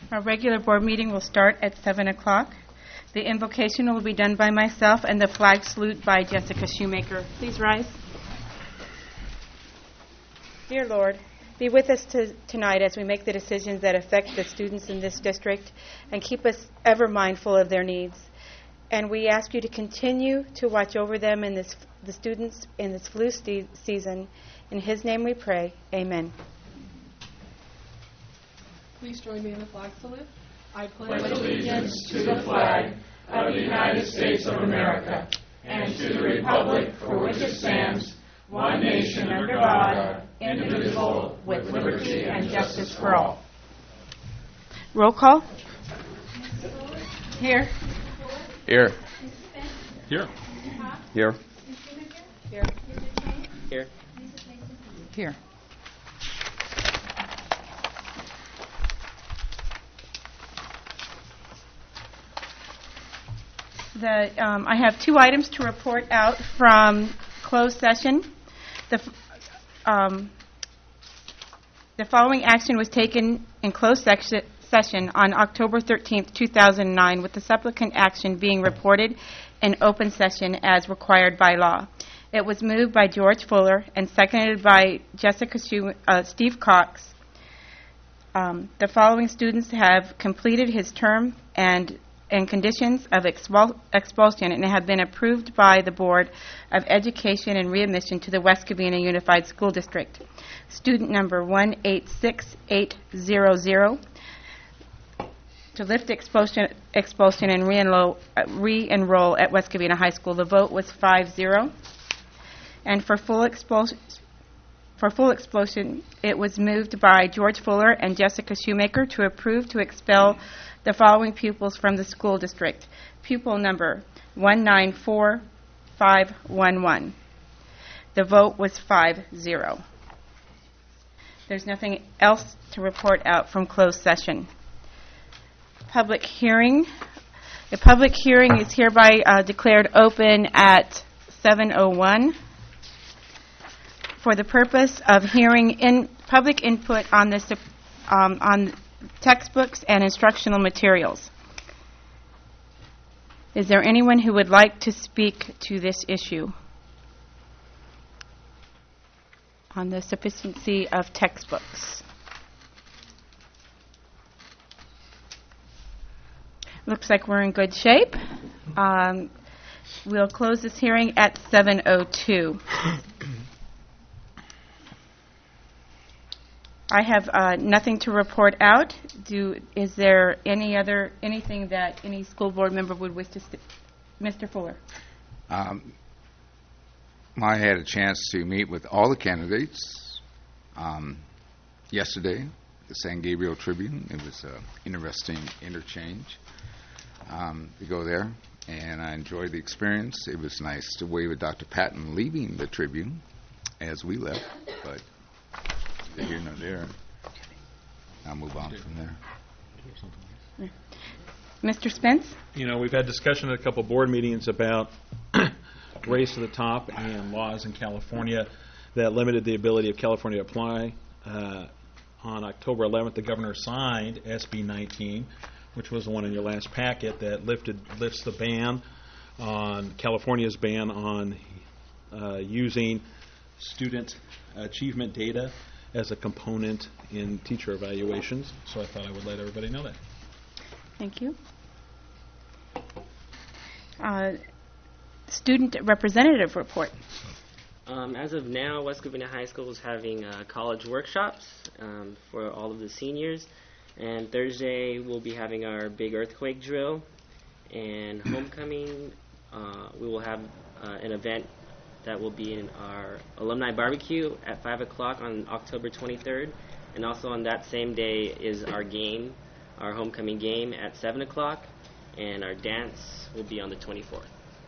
Our regular board meeting will start at 7 o'clock. The invocation will be done by myself and the flag salute by Jessica Shoemaker. Please rise. Dear Lord, be with us tonight as we make the decisions that affect the students in this district and keep us ever mindful of their needs. And we ask you to continue to watch over them and the students in this flu season. In His name we pray. Amen. Please join me in the flag salute. I pledge allegiance to the flag of the United States of America and to the republic for which it stands, one nation under God, indivisible, with liberty and justice for all. Roll call. Here. Here. Here. Here. Here. Here. Here. I have 2 items to report out from closed session. The following action was taken in closed session on October 13th, 2009, with the supplicant action being reported in open session as required by law. It was moved by George Fuller and seconded by Steve Cox. The following students have completed his term and conditions of expulsion and have been approved by the Board of Education and Readmission to the West Covina Unified School District. Student number 186800 to lift expulsion and re-enroll at West Covina High School. The vote was 5-0. And for full expulsion, it was moved by George Fuller and Jessica Shoemaker to approve to expel the following pupils from the school district. Pupil number 194511. The vote was 5-0. There's nothing else to report out from closed session. Public hearing. The public hearing is hereby declared open at 7:01 for the purpose of hearing public input on this on textbooks and instructional materials. Is there anyone who would like to speak to this issue on the sufficiency of textbooks? Looks like we're in good shape. We'll close this hearing at 7:02. I have nothing to report out. Is there anything that any school board member would wish to Mr. Fuller? I had a chance to meet with all the candidates yesterday at the San Gabriel Tribune. It was an interesting interchange to go there, and I enjoyed the experience. It was nice to wave at Dr. Patton leaving the Tribune as we left, but neither here nor there. I'll move on from there. Mr. Spence? We've had discussion at a couple board meetings about race to the top and laws in California that limited the ability of California to apply. On October 11th, the governor signed SB 19, which was the one in your last packet that lifts the ban on California's ban on using student achievement data as a component in teacher evaluations. So I thought I would let everybody know that. Thank you. Student representative report. As of now, West Covina High School is having college workshops for all of the seniors. And Thursday, we'll be having our big earthquake drill. And homecoming, we will have an event that will be in our alumni barbecue at 5 o'clock on October 23rd. And also on that same day is our game, our homecoming game at 7 o'clock. And our dance will be on the 24th.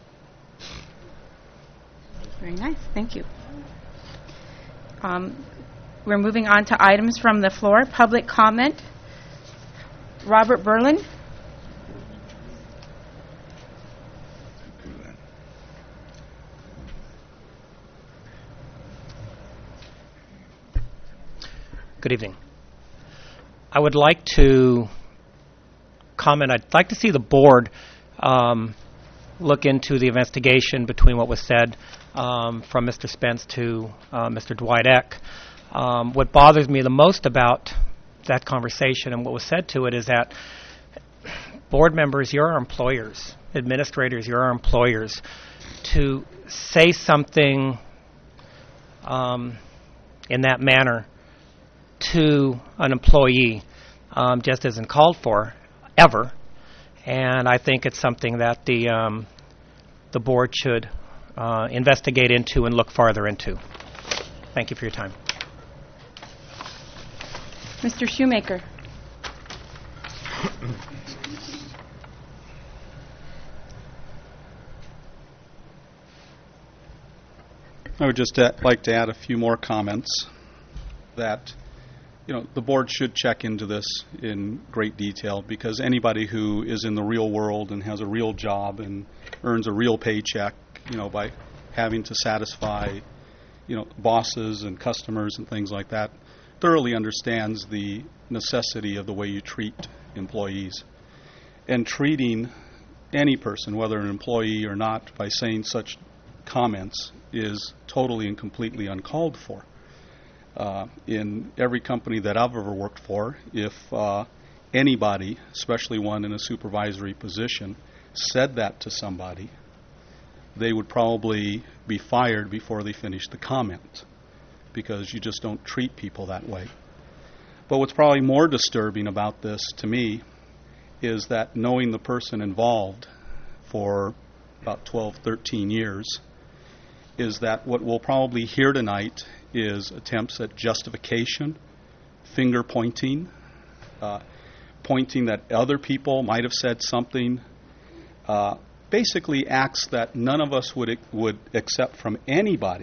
Very nice. Thank you. We're moving on to items from the floor. Public comment. Robert Berlin. Good evening. I would like to comment. I'd like to see the board look into the investigation between what was said from Mr. Spence to Mr. Dwight Eck. What bothers me the most about that conversation and what was said to it is that board members, you're our employers. Administrators, you're our employers. To say something in that manner to an employee just isn't called for, ever. And I think it's something that the board should investigate into and look farther into. Thank you for your time. Mr. Shoemaker. I would just like to add a few more comments that, the board should check into this in great detail, because anybody who is in the real world and has a real job and earns a real paycheck, by having to satisfy, bosses and customers and things like that, thoroughly understands the necessity of the way you treat employees. And treating any person, whether an employee or not, by saying such comments is totally and completely uncalled for. In every company that I've ever worked for, if anybody, especially one in a supervisory position, said that to somebody, they would probably be fired before they finished the comment, because you just don't treat people that way. But what's probably more disturbing about this to me is that, knowing the person involved for about 12, 13 years, is that what we'll probably hear tonight is attempts at justification, finger pointing, pointing that other people might have said something, basically acts that none of us would accept from anybody.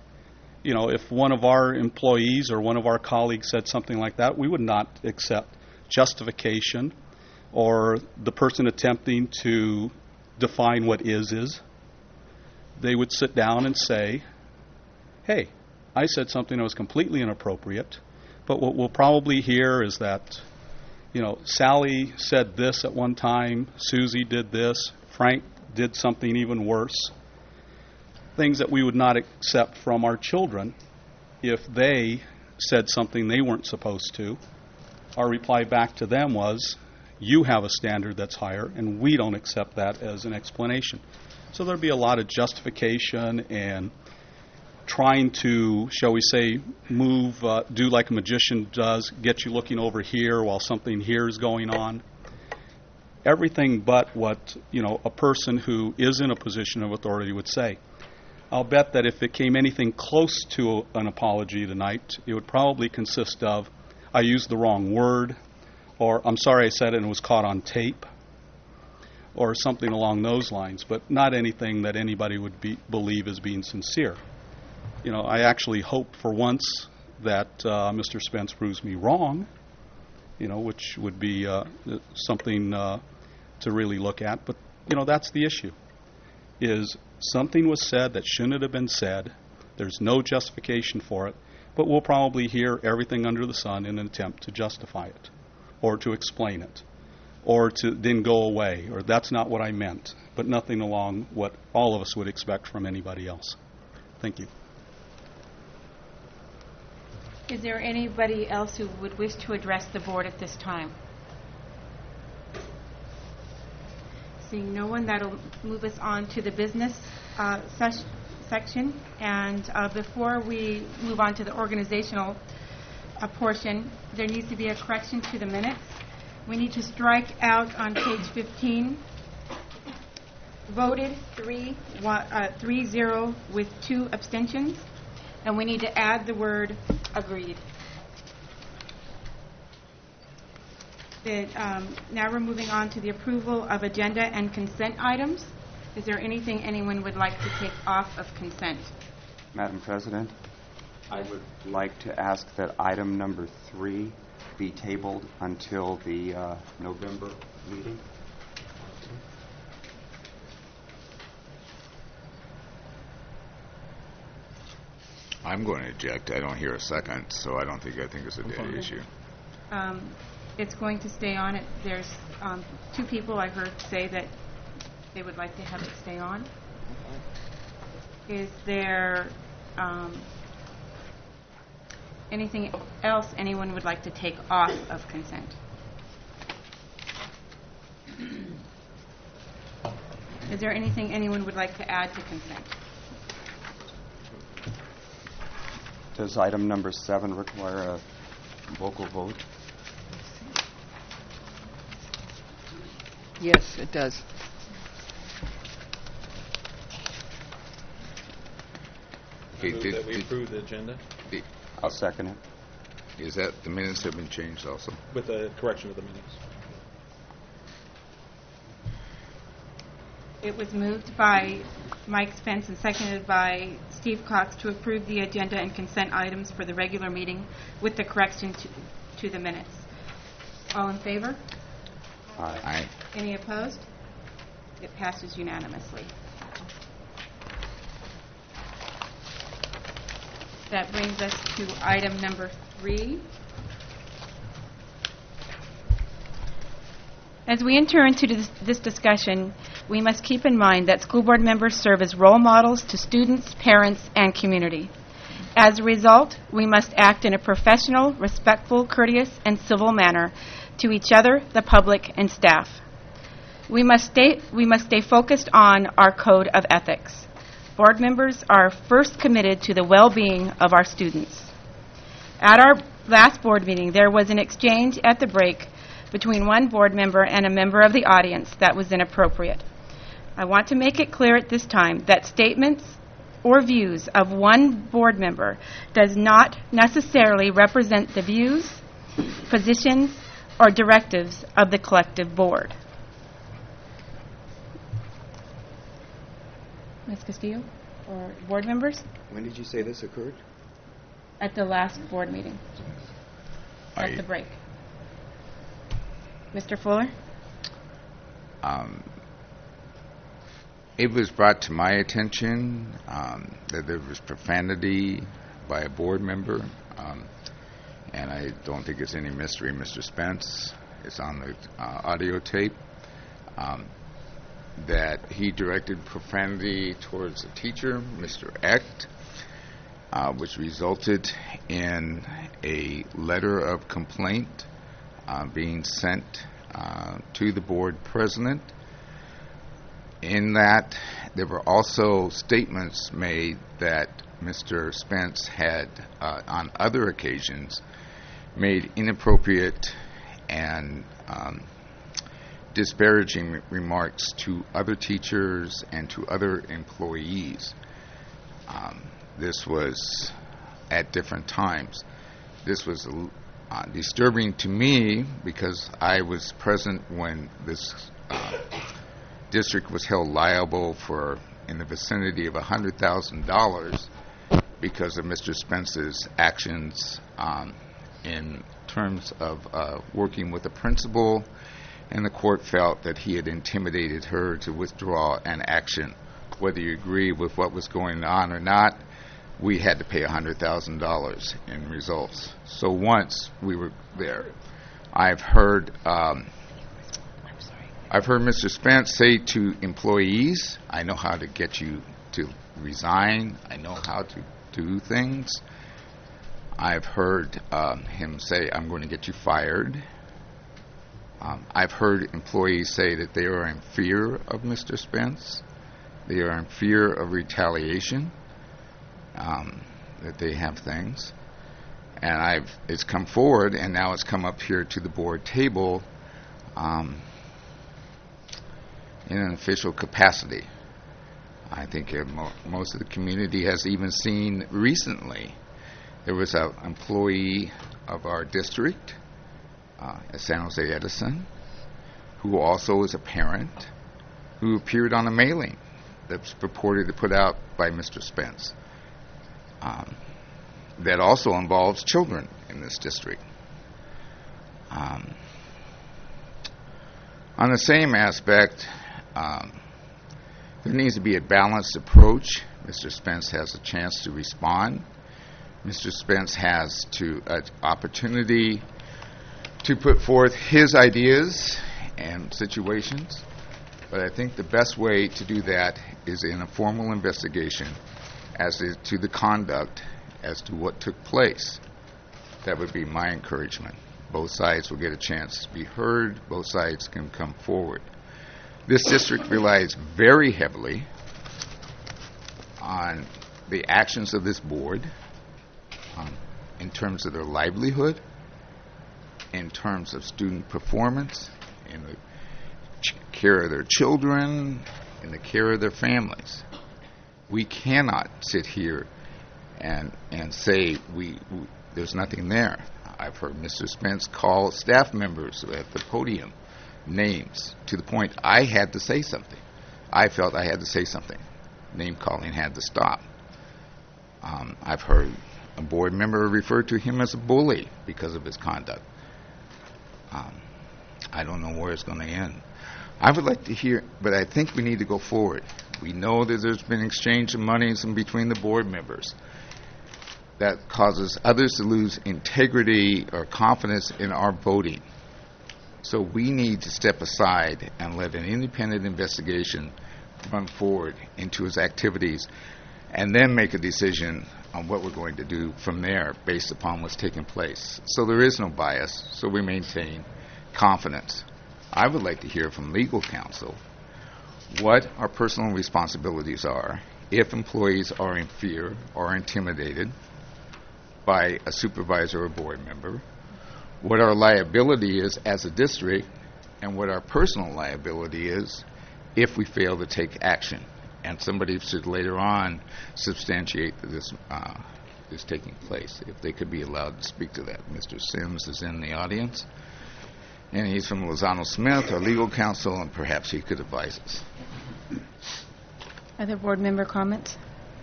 If one of our employees or one of our colleagues said something like that, we would not accept justification or the person attempting to define what is. They would sit down and say, hey, I said something that was completely inappropriate, but what we'll probably hear is that, Sally said this at one time, Susie did this, Frank did something even worse. Things that we would not accept from our children if they said something they weren't supposed to. Our reply back to them was, you have a standard that's higher, and we don't accept that as an explanation. So there'd be a lot of justification and trying to, shall we say, move, do like a magician does, get you looking over here while something here is going on. Everything but what, a person who is in a position of authority would say. I'll bet that if it came anything close to an apology tonight, it would probably consist of, I used the wrong word, or I'm sorry I said it and it was caught on tape, or something along those lines, but not anything that anybody would believe as being sincere. I actually hope for once that Mr. Spence proves me wrong, which would be something to really look at. But, that's the issue, is something was said that shouldn't have been said. There's no justification for it, but we'll probably hear everything under the sun in an attempt to justify it or to explain it, or to then go away, or that's not what I meant, but nothing along what all of us would expect from anybody else. Thank you. Is there anybody else who would wish to address the board at this time? Seeing no one, that'll move us on to the business section. And before we move on to the organizational portion, there needs to be a correction to the minutes. We need to strike out on page 15, voted 3-0 with 2 abstentions, and we need to add the word agreed. Now we're moving on to the approval of agenda and consent items. Is there anything anyone would like to take off of consent? Madam President, I would like to ask that item number 3 be tabled until the November meeting. I'm going to object. I don't hear a second, so I think it's a dead issue. it's going to stay on. There's 2 people I heard say that they would like to have it stay on. Is there anything else anyone would like to take off of consent? Is there anything anyone would like to add to consent? Does item number 7 require a vocal vote? Yes, it does. Okay, Move that we approve the agenda I'll second it. is that the minutes have been changed also? with a correction of the minutes. It was moved by Mike Spence and seconded by Steve Cox to approve the agenda and consent items for the regular meeting with the correction to the minutes. All in favor? Aye. Aye. Any opposed? It passes unanimously. That brings us to item number 3. As we enter into this discussion, we must keep in mind that school board members serve as role models to students, parents, and community. As a result, we must act in a professional, respectful, courteous, and civil manner to each other, the public, and staff. We must stay focused on our code of ethics. Board members are first committed to the well-being of our students. At our last board meeting, there was an exchange at the break between one board member and a member of the audience that was inappropriate. I want to make it clear at this time that statements or views of one board member does not necessarily represent the views, positions, or directives of the collective board. Ms. Castillo, or board members? When did you say this occurred? At the last board meeting, at the break. Mr. Fuller? It was brought to my attention that there was profanity by a board member, and I don't think it's any mystery. Mr. Spence is on the audio tape, that he directed profanity towards a teacher, Mr. Echt, which resulted in a letter of complaint being sent to the board president. In that, there were also statements made that Mr. Spence had, on other occasions, made inappropriate and disparaging remarks to other teachers and to other employees. This was at different times. This was disturbing to me because I was present when this district was held liable for in the vicinity of $100,000 because of Mr. Spence's actions in terms of working with the principal, and the court felt that he had intimidated her to withdraw an action. Whether you agree with what was going on or not, we had to pay $100,000 in results. So once we were there, I've heard Mr. Spence say to employees, I know how to get you to resign. I know how to do things. I've heard him say, I'm going to get you fired. I've heard employees say that they are in fear of Mr. Spence. They are in fear of retaliation, that they have things. And it's come forward, and now it's come up here to the board table in an official capacity. I think most of the community has even seen recently. There was an employee of our district at San Jose Edison who also is a parent who appeared on a mailing that's purported to put out by Mr. Spence that also involves children in this district. On the same aspect, there needs to be a balanced approach. Mr. Spence has a chance to respond. Mr. Spence has an opportunity to put forth his ideas and situations, but I think the best way to do that is in a formal investigation as to the conduct, as to what took place. That would be my encouragement. Both sides will get a chance to be heard. Both sides can come forward. This district relies very heavily on the actions of this board in terms of their livelihood, in terms of student performance, in the care of their children, in the care of their families. We cannot sit here and say there's nothing there. I've heard Mr. Spence call staff members at the podium names to the point I had to say something. I felt I had to say something. Name calling had to stop. I've heard a board member refer to him as a bully because of his conduct. I don't know where it's going to end. I would like to hear, but I think we need to go forward. We know that there's been exchange of monies in between the board members. That causes others to lose integrity or confidence in our voting. So we need to step aside and let an independent investigation run forward into his activities and then make a decision on what we're going to do from there based upon what's taking place. So there is no bias, so we maintain confidence. I would like to hear from legal counsel what our personal responsibilities are if employees are in fear or intimidated by a supervisor or board member, what our liability is as a district, and what our personal liability is if we fail to take action. And somebody should later on substantiate that this is taking place, if they could be allowed to speak to that. Mr. Sims is in the audience, and he's from Lozano Smith, our legal counsel, and perhaps he could advise us. Other board member comments?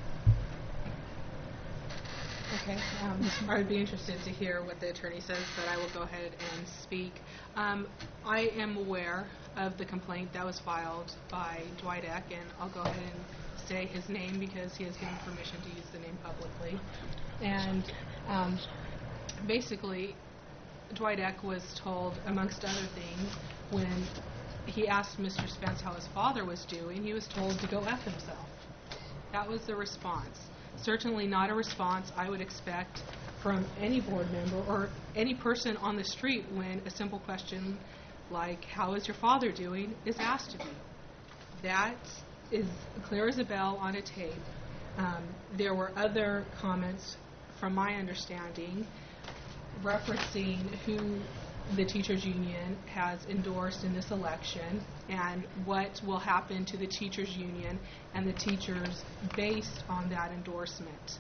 Okay. I would be interested to hear what the attorney says, but I will go ahead and speak. I am aware of the complaint that was filed by Dwight Eck, and I'll go ahead and say his name because he has given permission to use the name publicly. And basically, Dwight Eck was told, amongst other things, when he asked Mr. Spence how his father was doing, he was told to go F himself. That was the response. Certainly not a response I would expect from any board member or any person on the street when a simple question like, how is your father doing, is asked of you. That is clear as a bell on a tape. There were other comments, from my understanding, referencing who the teachers union has endorsed in this election and what will happen to the teachers union and the teachers based on that endorsement.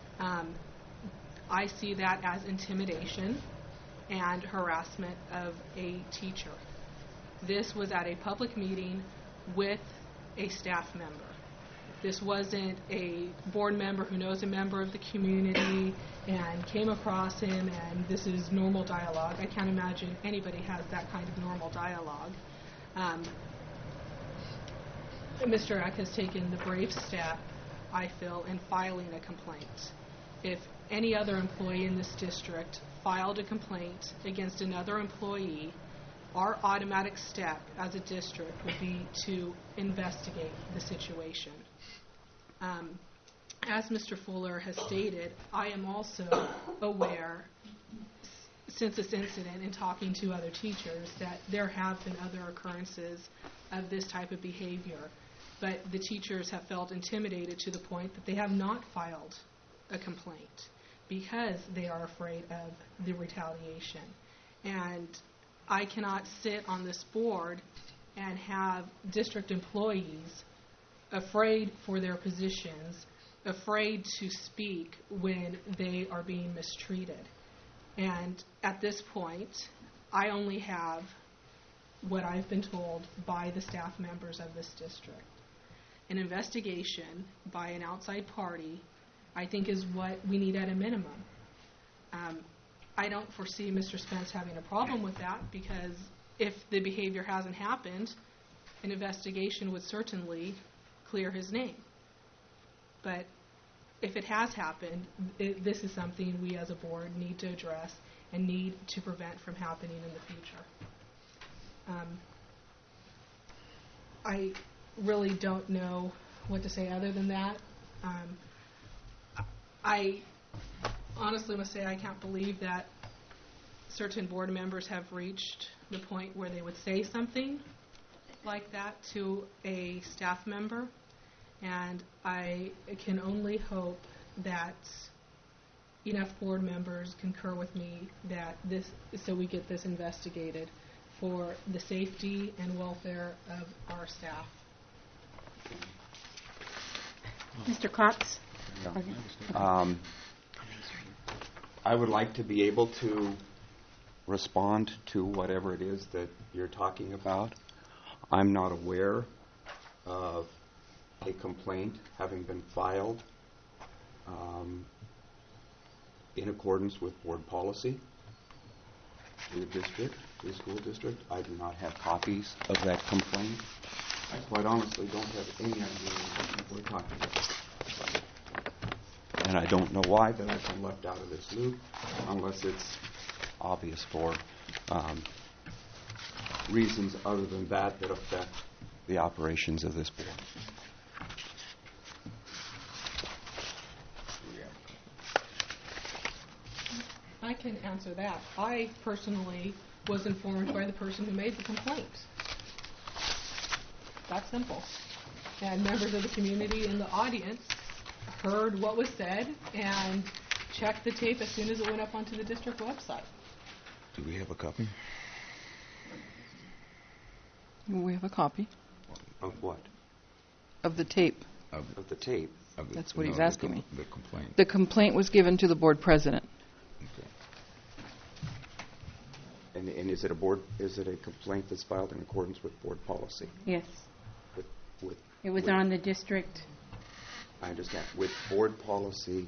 I see that as intimidation and harassment of a teacher. This was at a public meeting with a staff member. This wasn't a board member who knows a member of the community and came across him and this is normal dialogue. I can't imagine anybody has that kind of normal dialogue. Mr. Eck has taken the brave step, I feel, in filing a complaint. If any other employee in this district filed a complaint against another employee, our automatic step as a district would be to investigate the situation. As Mr. Fuller has stated, I am also aware, since this incident, in talking to other teachers, that there have been other occurrences of this type of behavior, but the teachers have felt intimidated to the point that they have not filed a complaint because they are afraid of the retaliation. And I cannot sit on this board and have district employees afraid for their positions, afraid to speak when they are being mistreated. And at this point, I only have what I've been told by the staff members of this district. An investigation by an outside party, I think, is what we need at a minimum. I don't foresee Mr. Spence having a problem with that because if the behavior hasn't happened, an investigation would certainly clear his name. But if it has happened, this is something we as a board need to address and need to prevent from happening in the future. I really don't know what to say other than that. I honestly must say I can't believe that certain board members have reached the point where they would say something like that to a staff member, and I can only hope that enough board members concur with me that so we get this investigated for the safety and welfare of our staff. Mr. Cox? I would like to be able to respond to whatever it is that you're talking about. I'm not aware of a complaint having been filed in accordance with board policy in the district, the school district. I do not have copies of that complaint. I quite honestly don't have any idea what people are talking about. And I don't know why that I've been left out of this loop unless it's obvious for reasons other than that affect the operations of this board. I can answer that. I personally was informed by the person who made the complaint. That's simple. And members of the community in the audience heard what was said and checked the tape as soon as it went up onto the district website. Do we have a copy? We have a copy Of what? of the tape. Of the tape. That's what he's asking me. The complaint. The complaint was given to the board president. Okay. And is it a complaint that's filed in accordance with board policy? Yes. With It was on the district. I understand. With board policy,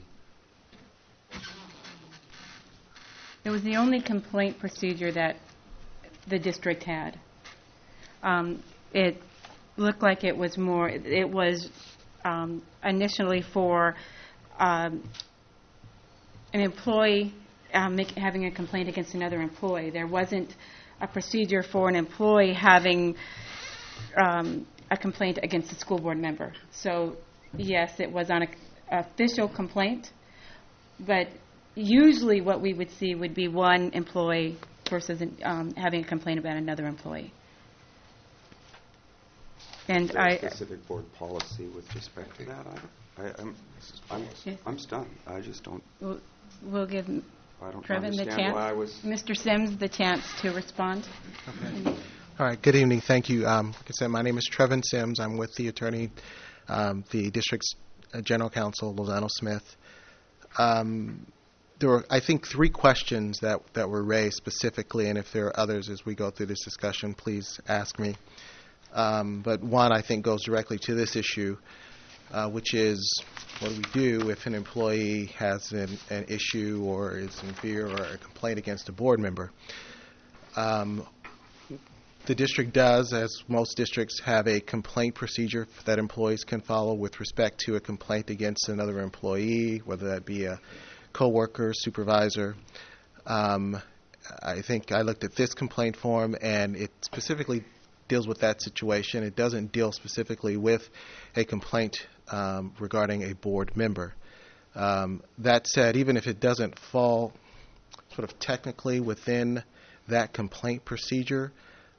It was the only complaint procedure that the district had. It looked like it was initially for an employee having a complaint against another employee. There wasn't a procedure for an employee having a complaint against a school board member. So, yes, it was on an official complaint, but usually what we would see would be one employee versus having a complaint about another employee. And is there a specific board policy with respect to that item? I'm stunned. I just don't. We'll give I don't Trevin the understand why I chance, was. Mr. Sims, the chance to respond. Okay. All right. Good evening. Thank you. Like I said, my name is Trevin Sims. I'm with the attorney, the district's general counsel, Lozano Smith. There were, I think, 3 questions that were raised specifically, and if there are others as we go through this discussion, please ask me. But one, I think, goes directly to this issue, which is what do we do if an employee has an issue or is in fear or a complaint against a board member? The district does, as most districts, have a complaint procedure that employees can follow with respect to a complaint against another employee, whether that be a coworker, supervisor. I think I looked at this complaint form, and it specifically deals with that situation. It doesn't deal specifically with a complaint regarding a board member. That said, even if it doesn't fall sort of technically within that complaint procedure,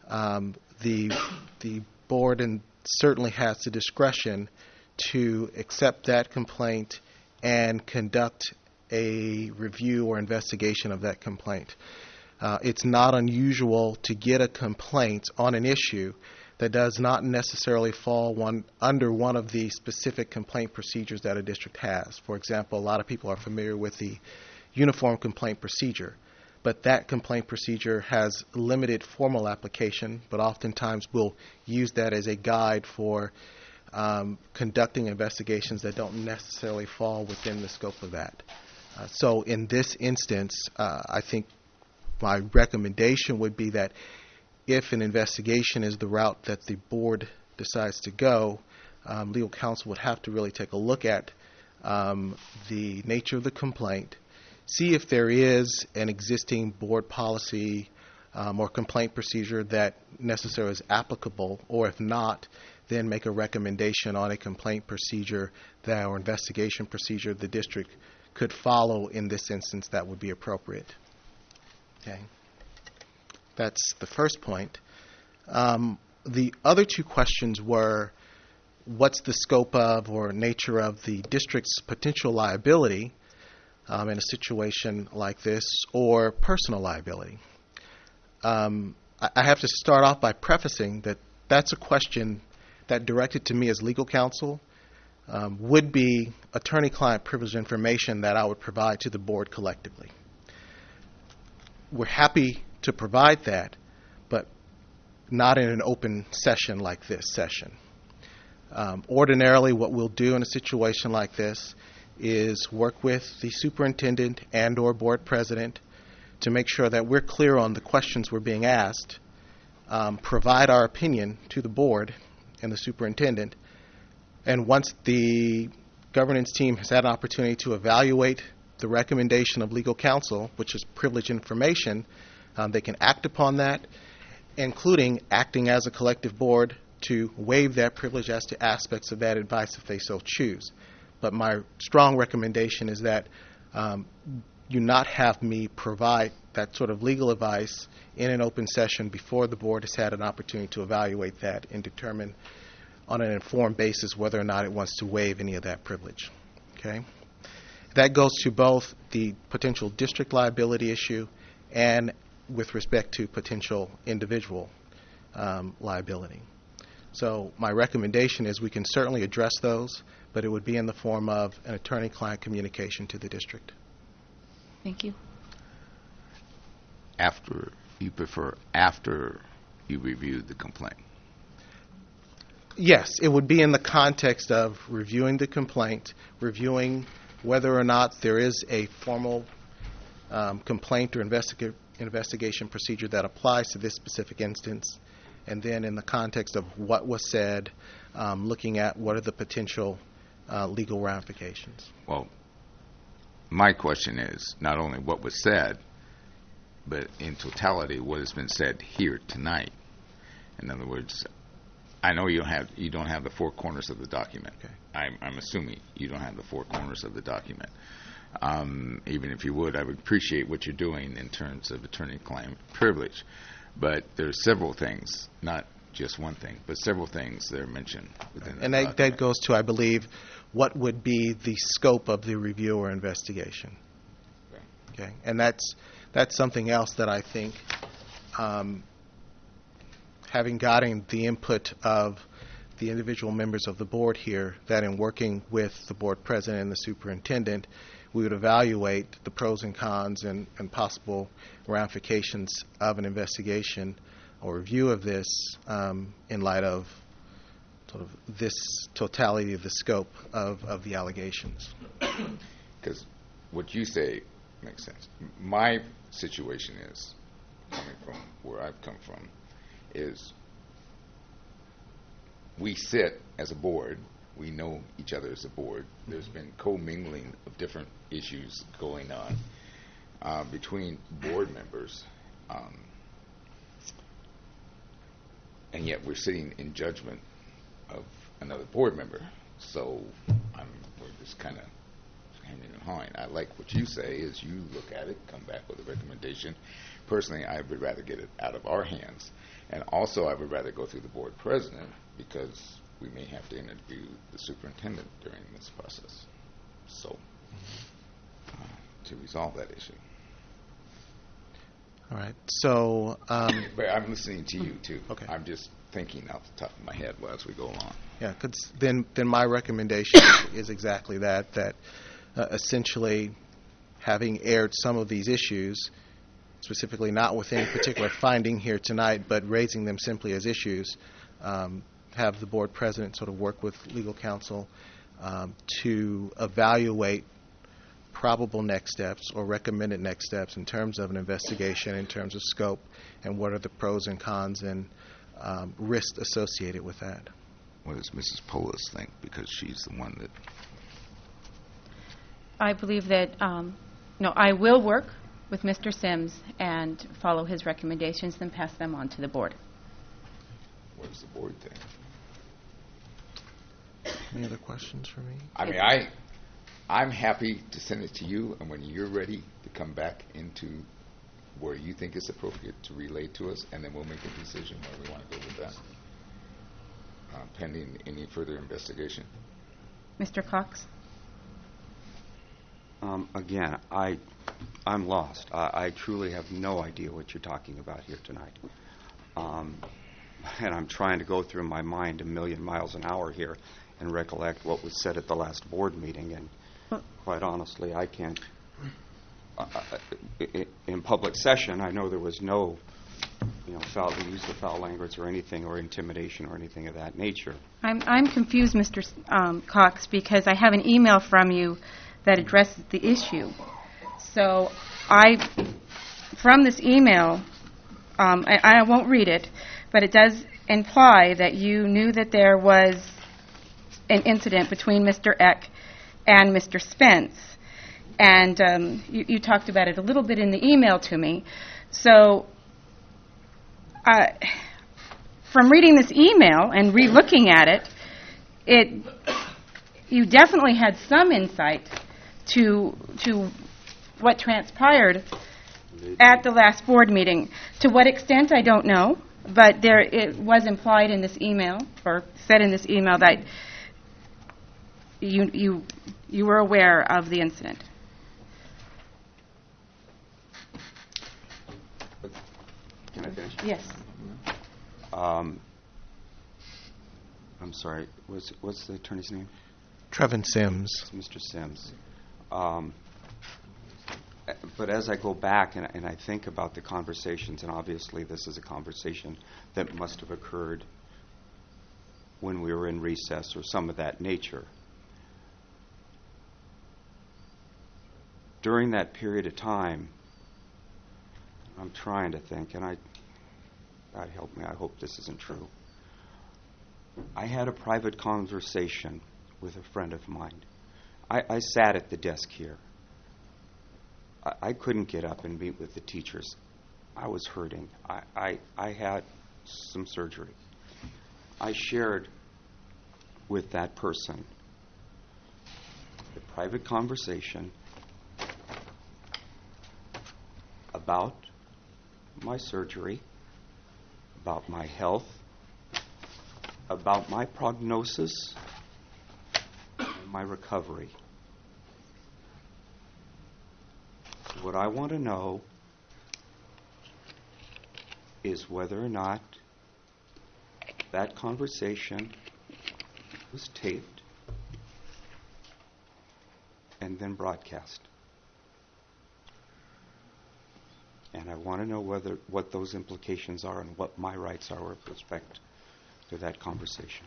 the board certainly has the discretion to accept that complaint and conduct a review or investigation of that complaint. It's not unusual to get a complaint on an issue that does not necessarily fall under one of the specific complaint procedures that a district has. For example, a lot of people are familiar with the uniform complaint procedure, but that complaint procedure has limited formal application, but oftentimes we'll use that as a guide for conducting investigations that don't necessarily fall within the scope of that. So in this instance, I think my recommendation would be that if an investigation is the route that the board decides to go, legal counsel would have to really take a look at the nature of the complaint, see if there is an existing board policy or complaint procedure that necessarily is applicable, or if not, then make a recommendation on a complaint procedure or investigation procedure the district could follow in this instance that would be appropriate. Okay. That's the first point. The other two questions were, what's the scope of or nature of the district's potential liability in a situation like this, or personal liability? I have to start off by prefacing that that's a question that, directed to me as legal counsel, would be attorney-client privileged information that I would provide to the board collectively. We're happy to provide that, but not in an open session like this session. Ordinarily, what we'll do in a situation like this is work with the superintendent and or board president to make sure that we're clear on the questions we're being asked, provide our opinion to the board and the superintendent, and once the governance team has had an opportunity to evaluate the recommendation of legal counsel, which is privileged information, they can act upon that, including acting as a collective board to waive that privilege as to aspects of that advice if they so choose. But my strong recommendation is that you not have me provide that sort of legal advice in an open session before the board has had an opportunity to evaluate that and determine on an informed basis whether or not it wants to waive any of that privilege. Okay? That goes to both the potential district liability issue and with respect to potential individual liability. So my recommendation is we can certainly address those, but it would be in the form of an attorney-client communication to the district. Thank you. You prefer after you review the complaint? Yes, it would be in the context of reviewing the complaint, reviewing whether or not there is a formal complaint or investigation procedure that applies to this specific instance, and then in the context of what was said, looking at what are the potential legal ramifications. Well, my question is not only what was said, but in totality what has been said here tonight. In other words, I know you don't have the four corners of the document. Okay. I'm assuming you don't have the four corners of the document. Even if you would, I would appreciate what you're doing in terms of attorney-client privilege. But there are several things, not just one thing, but several things that are mentioned within the document. And that goes to, I believe, what would be the scope of the review or investigation. Okay. And that's something else that I think, having gotten the input of the individual members of the board here, that in working with the board president and the superintendent, we would evaluate the pros and cons and possible ramifications of an investigation or review of this in light of sort of this totality of the scope of the allegations. Because what you say makes sense. My situation is, coming from where I've come from, is we sit as a board, we know each other as a board. There's been commingling of different issues going on between board members, and yet we're sitting in judgment of another board member. So we're just kind of hemming and hawing. I like what you say is you look at it, come back with a recommendation. Personally, I would rather get it out of our hands. And also, I would rather go through the board president because we may have to interview the superintendent during this process. So, to resolve that issue. All right. So, but I'm listening to you too. Okay. I'm just thinking off the top of my head as we go along. Yeah, because then my recommendation is exactly that. That essentially, having aired some of these issues, specifically not with any particular finding here tonight, but raising them simply as issues, have the board president sort of work with legal counsel to evaluate probable next steps or recommended next steps in terms of an investigation, in terms of scope, and what are the pros and cons and risks associated with that. What does Mrs. Polis think? Because she's the one that... I believe that No, I will work with Mr. Sims and follow his recommendations, then pass them on to the board. What does the board think? Any other questions for me? I mean, I'm happy to send it to you, and when you're ready to come back into where you think it's appropriate to relay to us, and then we'll make a decision where we want to go with that, pending any further investigation. Mr. Cox? Again, I'm lost. I truly have no idea what you're talking about here tonight. And I'm trying to go through my mind a million miles an hour here and recollect what was said at the last board meeting. And quite honestly, I can't. In public session, I know there was no, foul use of foul language or anything, or intimidation or anything of that nature. I'm confused, Mr. Cox, because I have an email from you that addresses the issue. So from this email, I won't read it, but it does imply that you knew that there was an incident between Mr. Eck and Mr. Spence. And you talked about it a little bit in the email to me. So from reading this email and re-looking at it, you definitely had some insight to what transpired at the last board meeting. To what extent, I don't know, but it was implied in this email, or said in this email, that you were aware of the incident. Can I finish? Yes. I'm sorry. What's the attorney's name? Trevin Sims. It's Mr. Sims. But as I go back and I think about the conversations, and obviously this is a conversation that must have occurred when we were in recess or some of that nature. During that period of time, I'm trying to think, and God help me, I hope this isn't true. I had a private conversation with a friend of mine. I sat at the desk here. I couldn't get up and meet with the teachers. I was hurting. I had some surgery. I shared with that person a private conversation about my surgery, about my health, about my prognosis, and my recovery. What I want to know is whether or not that conversation was taped and then broadcast. And I want to know what those implications are and what my rights are with respect to that conversation.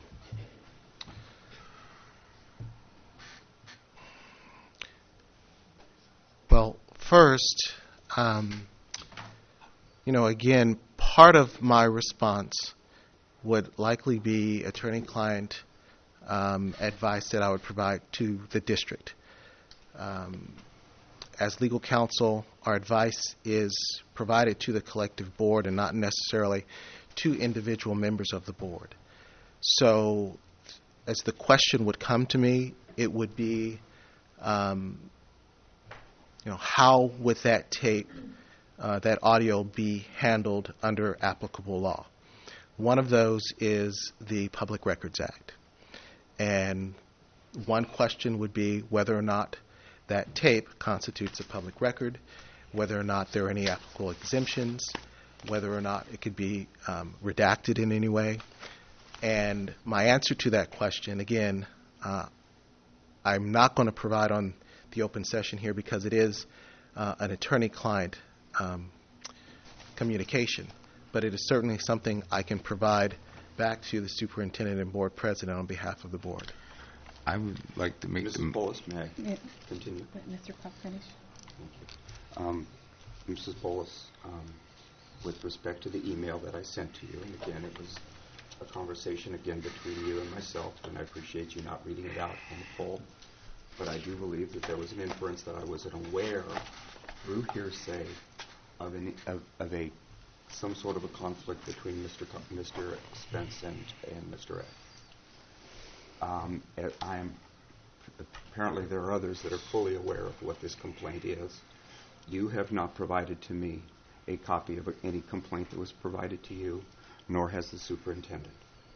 Well, first, again, part of my response would likely be attorney-client advice that I would provide to the district. As legal counsel, our advice is provided to the collective board and not necessarily to individual members of the board. So, as the question would come to me, it would be, how would that tape, that audio be handled under applicable law? One of those is the Public Records Act. And one question would be whether or not that tape constitutes a public record, whether or not there are any applicable exemptions, whether or not it could be redacted in any way. And my answer to that question, again, I'm not going to provide on the open session here because it is an attorney-client communication, but it is certainly something I can provide back to the superintendent and board president on behalf of the board. I would like to make Mrs. Bolus, may I continue? Let Mr. Cox finish. Thank you. Mrs. Bolus, with respect to the email that I sent to you, and again, it was a conversation again between you and myself, and I appreciate you not reading it out in full. but I do believe that there was an inference that I wasn't aware through hearsay of some sort of a conflict between Mr. Spence and Mr. Eck. Apparently there are others that are fully aware of what this complaint is. You have not provided to me a copy of any complaint that was provided to you, nor has the superintendent.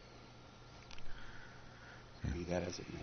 Be that as it may.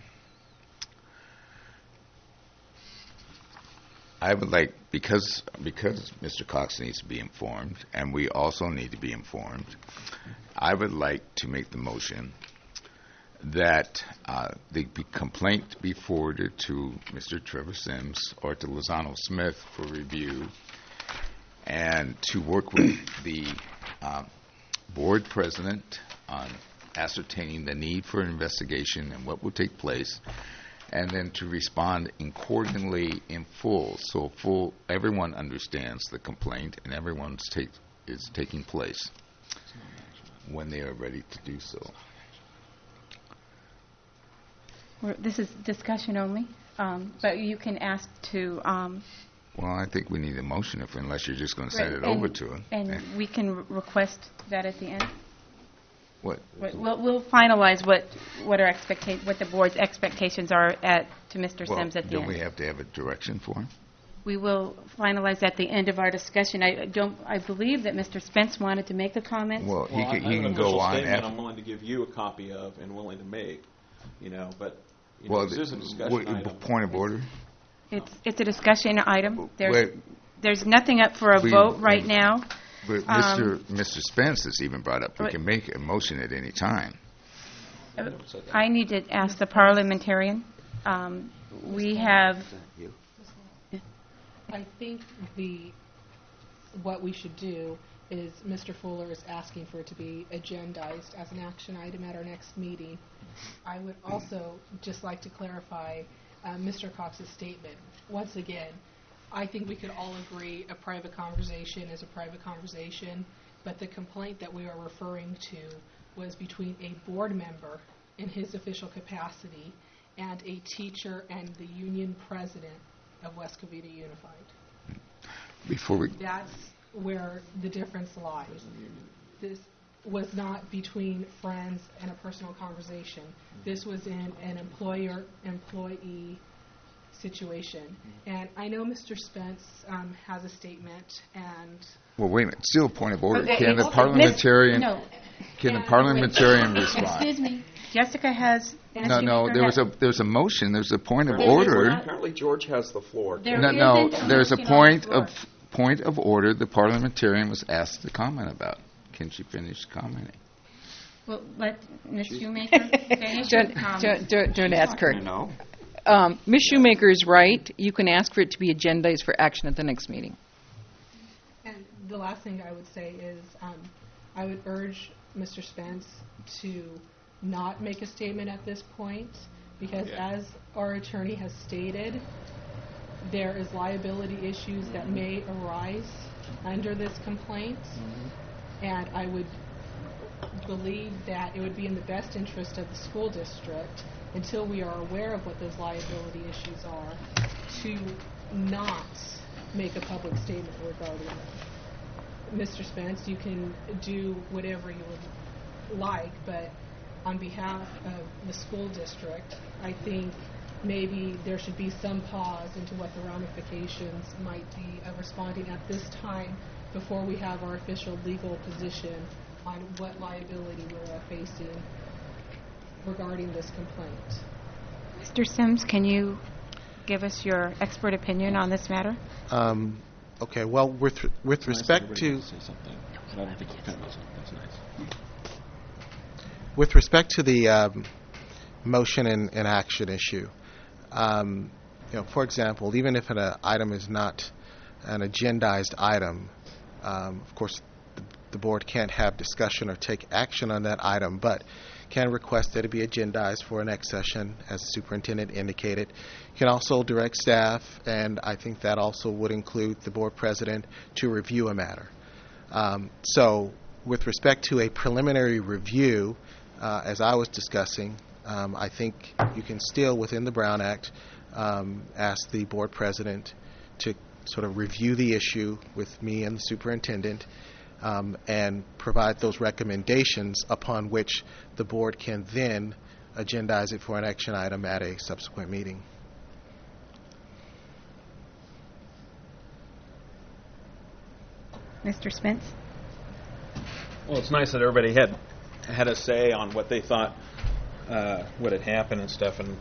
I would like, because Mr. Cox needs to be informed, and we also need to be informed, I would like to make the motion that the complaint be forwarded to Mr. Trevor Sims or to Lozano Smith for review, and to work with the board president on ascertaining the need for an investigation and what will take place, and then to respond accordingly in full, so everyone understands the complaint and everyone's is taking place when they are ready to do so. This is discussion only, but you can ask to... well, I think we need a motion unless you're just going to send it over to him. And we can request that at the end? What? We'll finalize what the board's expectations are to Mr. Sims at the end. Don't we have to have a direction for him? We will finalize at the end of our discussion. I believe that Mr. Spence wanted to make a comment. Well, he I can go on statement I'm willing to give you a copy of and willing to make, but this is a discussion item. Point of order. It's a discussion item. There's nothing up for a vote right now. But Mr. Spence has even brought up we can make a motion at any time. I need to ask the parliamentarian. We have... I think what we should do is Mr. Fuller is asking for it to be agendized as an action item at our next meeting. I would also just like to clarify Mr. Cox's statement. Once again, I think we could all agree a private conversation is a private conversation, but the complaint that we are referring to was between a board member in his official capacity and a teacher and the union president of West Covina Unified. That's where the difference lies. This was not between friends and a personal conversation. This was in an employer-employee situation. And I know Mr. Spence has a statement and... Well, wait a minute. Still a point of order. Can the parliamentarian respond? Excuse me. Jessica has... No, there's a motion. There's a point of order. Apparently George has the floor. There's a point of order the parliamentarian was asked to comment about. Can she finish commenting? Well, let Ms. Shoemaker finish her comment. Don't ask her. Ms. Shoemaker is right. You can ask for it to be agendized for action at the next meeting. And the last thing I would say is I would urge Mr. Spence to not make a statement at this point because as our attorney has stated, there is liability issues that may arise under this complaint. And I would believe that it would be in the best interest of the school district, until we are aware of what those liability issues are, to not make a public statement regarding them. Mr. Spence, you can do whatever you would like, but on behalf of the school district, I think maybe there should be some pause into what the ramifications might be of responding at this time before we have our official legal position on what liability we're facing regarding this complaint. Mr. Sims, can you give us your expert opinion on this matter? Okay. Well, with respect to the motion and action issue, for example, even if an item is not an agendized item, of course, the board can't have discussion or take action on that item, but can request that it be agendized for a next session, as the superintendent indicated. You can also direct staff, and I think that also would include the board president, to review a matter. So with respect to a preliminary review, as I was discussing, I think you can still, within the Brown Act, asked the board president to sort of review the issue with me and the superintendent and provide those recommendations upon which the board can then agendize it for an action item at a subsequent meeting. Mr. Spence? Well, it's nice that everybody had a say on what they thought would had happened and stuff. And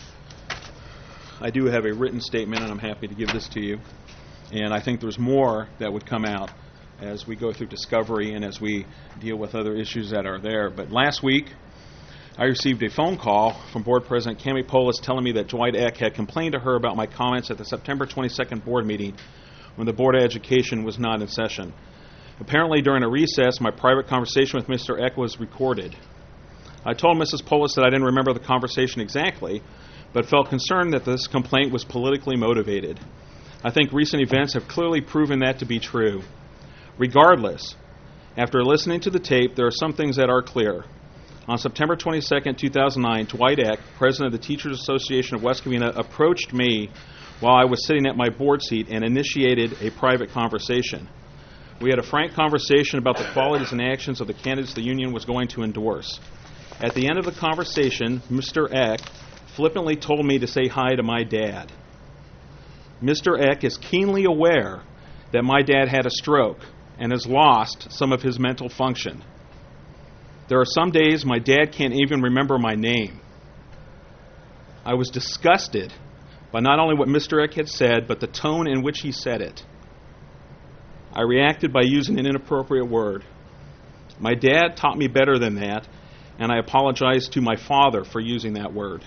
I do have a written statement, and I'm happy to give this to you. And I think there's more that would come out as we go through discovery and as we deal with other issues that are there. But last week, I received a phone call from Board President Cami Polis telling me that Dwight Eck had complained to her about my comments at the September 22nd board meeting when the Board of Education was not in session. Apparently, during a recess, my private conversation with Mr. Eck was recorded. I told Mrs. Polis that I didn't remember the conversation exactly, but felt concerned that this complaint was politically motivated. I think recent events have clearly proven that to be true. Regardless, after listening to the tape, there are some things that are clear. On September 22, 2009, Dwight Eck, president of the Teachers Association of West Covina, approached me while I was sitting at my board seat and initiated a private conversation. We had a frank conversation about the qualities and actions of the candidates the union was going to endorse. At the end of the conversation, Mr. Eck flippantly told me to say hi to my dad. Mr. Eck is keenly aware that my dad had a stroke and has lost some of his mental function. There are some days my dad can't even remember my name. I was disgusted by not only what Mr. Eck had said, but the tone in which he said it. I reacted by using an inappropriate word. My dad taught me better than that, and I apologize to my father for using that word.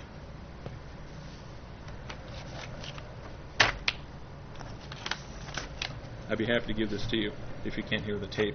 I'd be happy to give this to you if you can't hear the tape.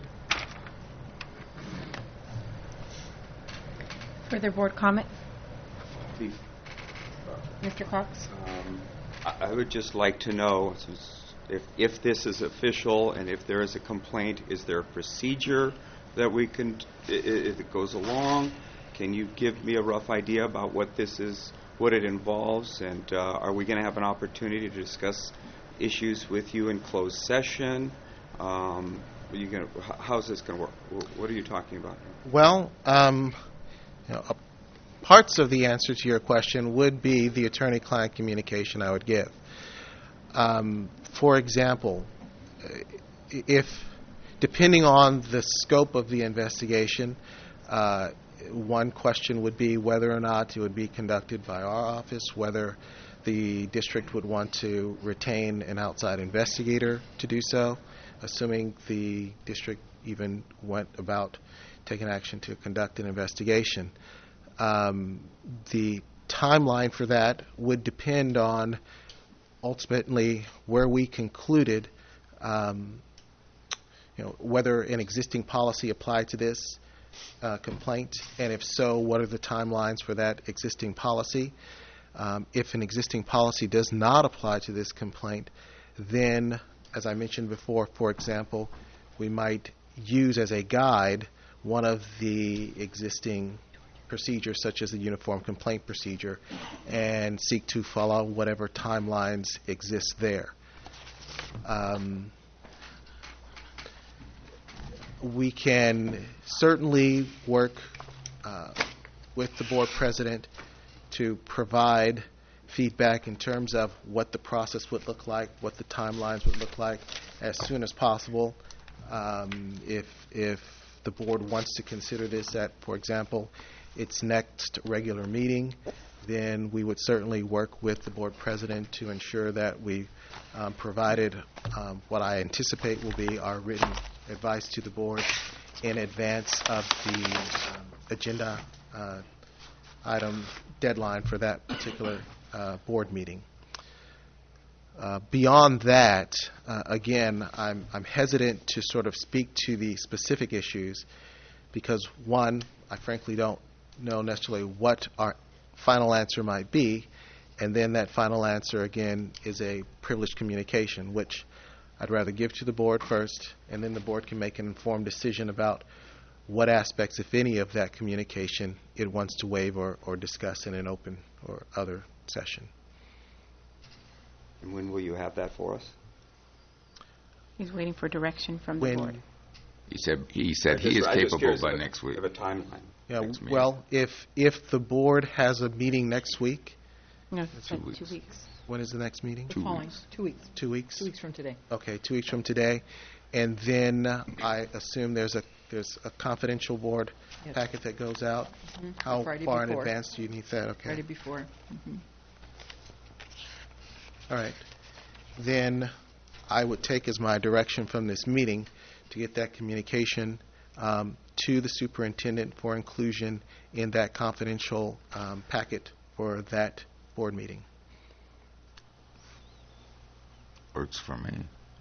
Further board comment? Please. Mr. Cox? I would just like to know if this is official and if there is a complaint, is there a procedure that we can, if it goes along? Can you give me a rough idea about what this is, what it involves, and are we going to have an opportunity to discuss issues with you in closed session? How's this going to work? What are you talking about? Well, parts of the answer to your question would be the attorney-client communication I would give. For example, if, depending on the scope of the investigation, one question would be whether or not it would be conducted by our office, whether the district would want to retain an outside investigator to do so, assuming the district even went about taking action to conduct an investigation. The timeline for that would depend on ultimately where we concluded whether an existing policy applied to this complaint, and if so, what are the timelines for that existing policy. If an existing policy does not apply to this complaint, then, as I mentioned before, for example, we might use as a guide one of the existing procedures, such as the Uniform Complaint Procedure, and seek to follow whatever timelines exist there. We can certainly work with the board president to provide feedback in terms of what the process would look like, what the timelines would look like as soon as possible. If the board wants to consider this at, for example, its next regular meeting, then we would certainly work with the board president to ensure that we provided what I anticipate will be our written advice to the board in advance of the agenda item deadline for that particular board meeting. Beyond that, again, I'm hesitant to sort of speak to the specific issues because, one, I frankly don't know necessarily what our final answer might be, and then that final answer, again, is a privileged communication, which I'd rather give to the board first, and then the board can make an informed decision about what aspects, if any, of that communication it wants to waive or discuss in an open or other session. And when will you have that for us? He's waiting for direction from the When- board. He said he is I'm just capable curious by of a- next week. Of a timeline. Yeah, Next meeting. well, if the board has a meeting next week, No, it's 2 like weeks. 2 weeks. when is the next meeting? The 2 following, weeks. 2 weeks. 2 weeks? 2 weeks from today. Okay, 2 weeks from today. And then I assume there's a confidential board Yes. packet that goes out. How Friday far in before. advance do you need that? Okay. Friday before. All right. Then I would take as my direction from this meeting to get that communication to the superintendent for inclusion in that confidential packet for that board meeting. Works for me.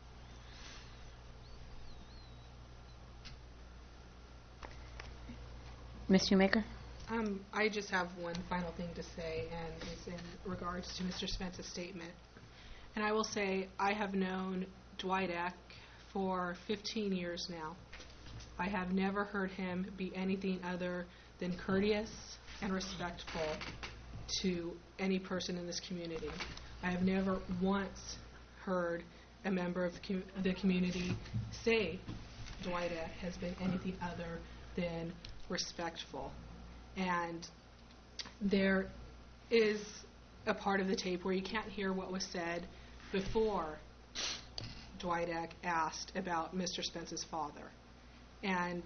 Ms. Shoemaker? I just have one final thing to say, and it's in regards to Mr. Spence's statement. And I will say I have known Dwight Eck for 15 years now. I have never heard him be anything other than courteous and respectful to any person in this community. I have never once heard a member of the community say Dwight Eck has been anything other than respectful. And there is a part of the tape where you can't hear what was said before Dwight Eck asked about Mr. Spence's father. And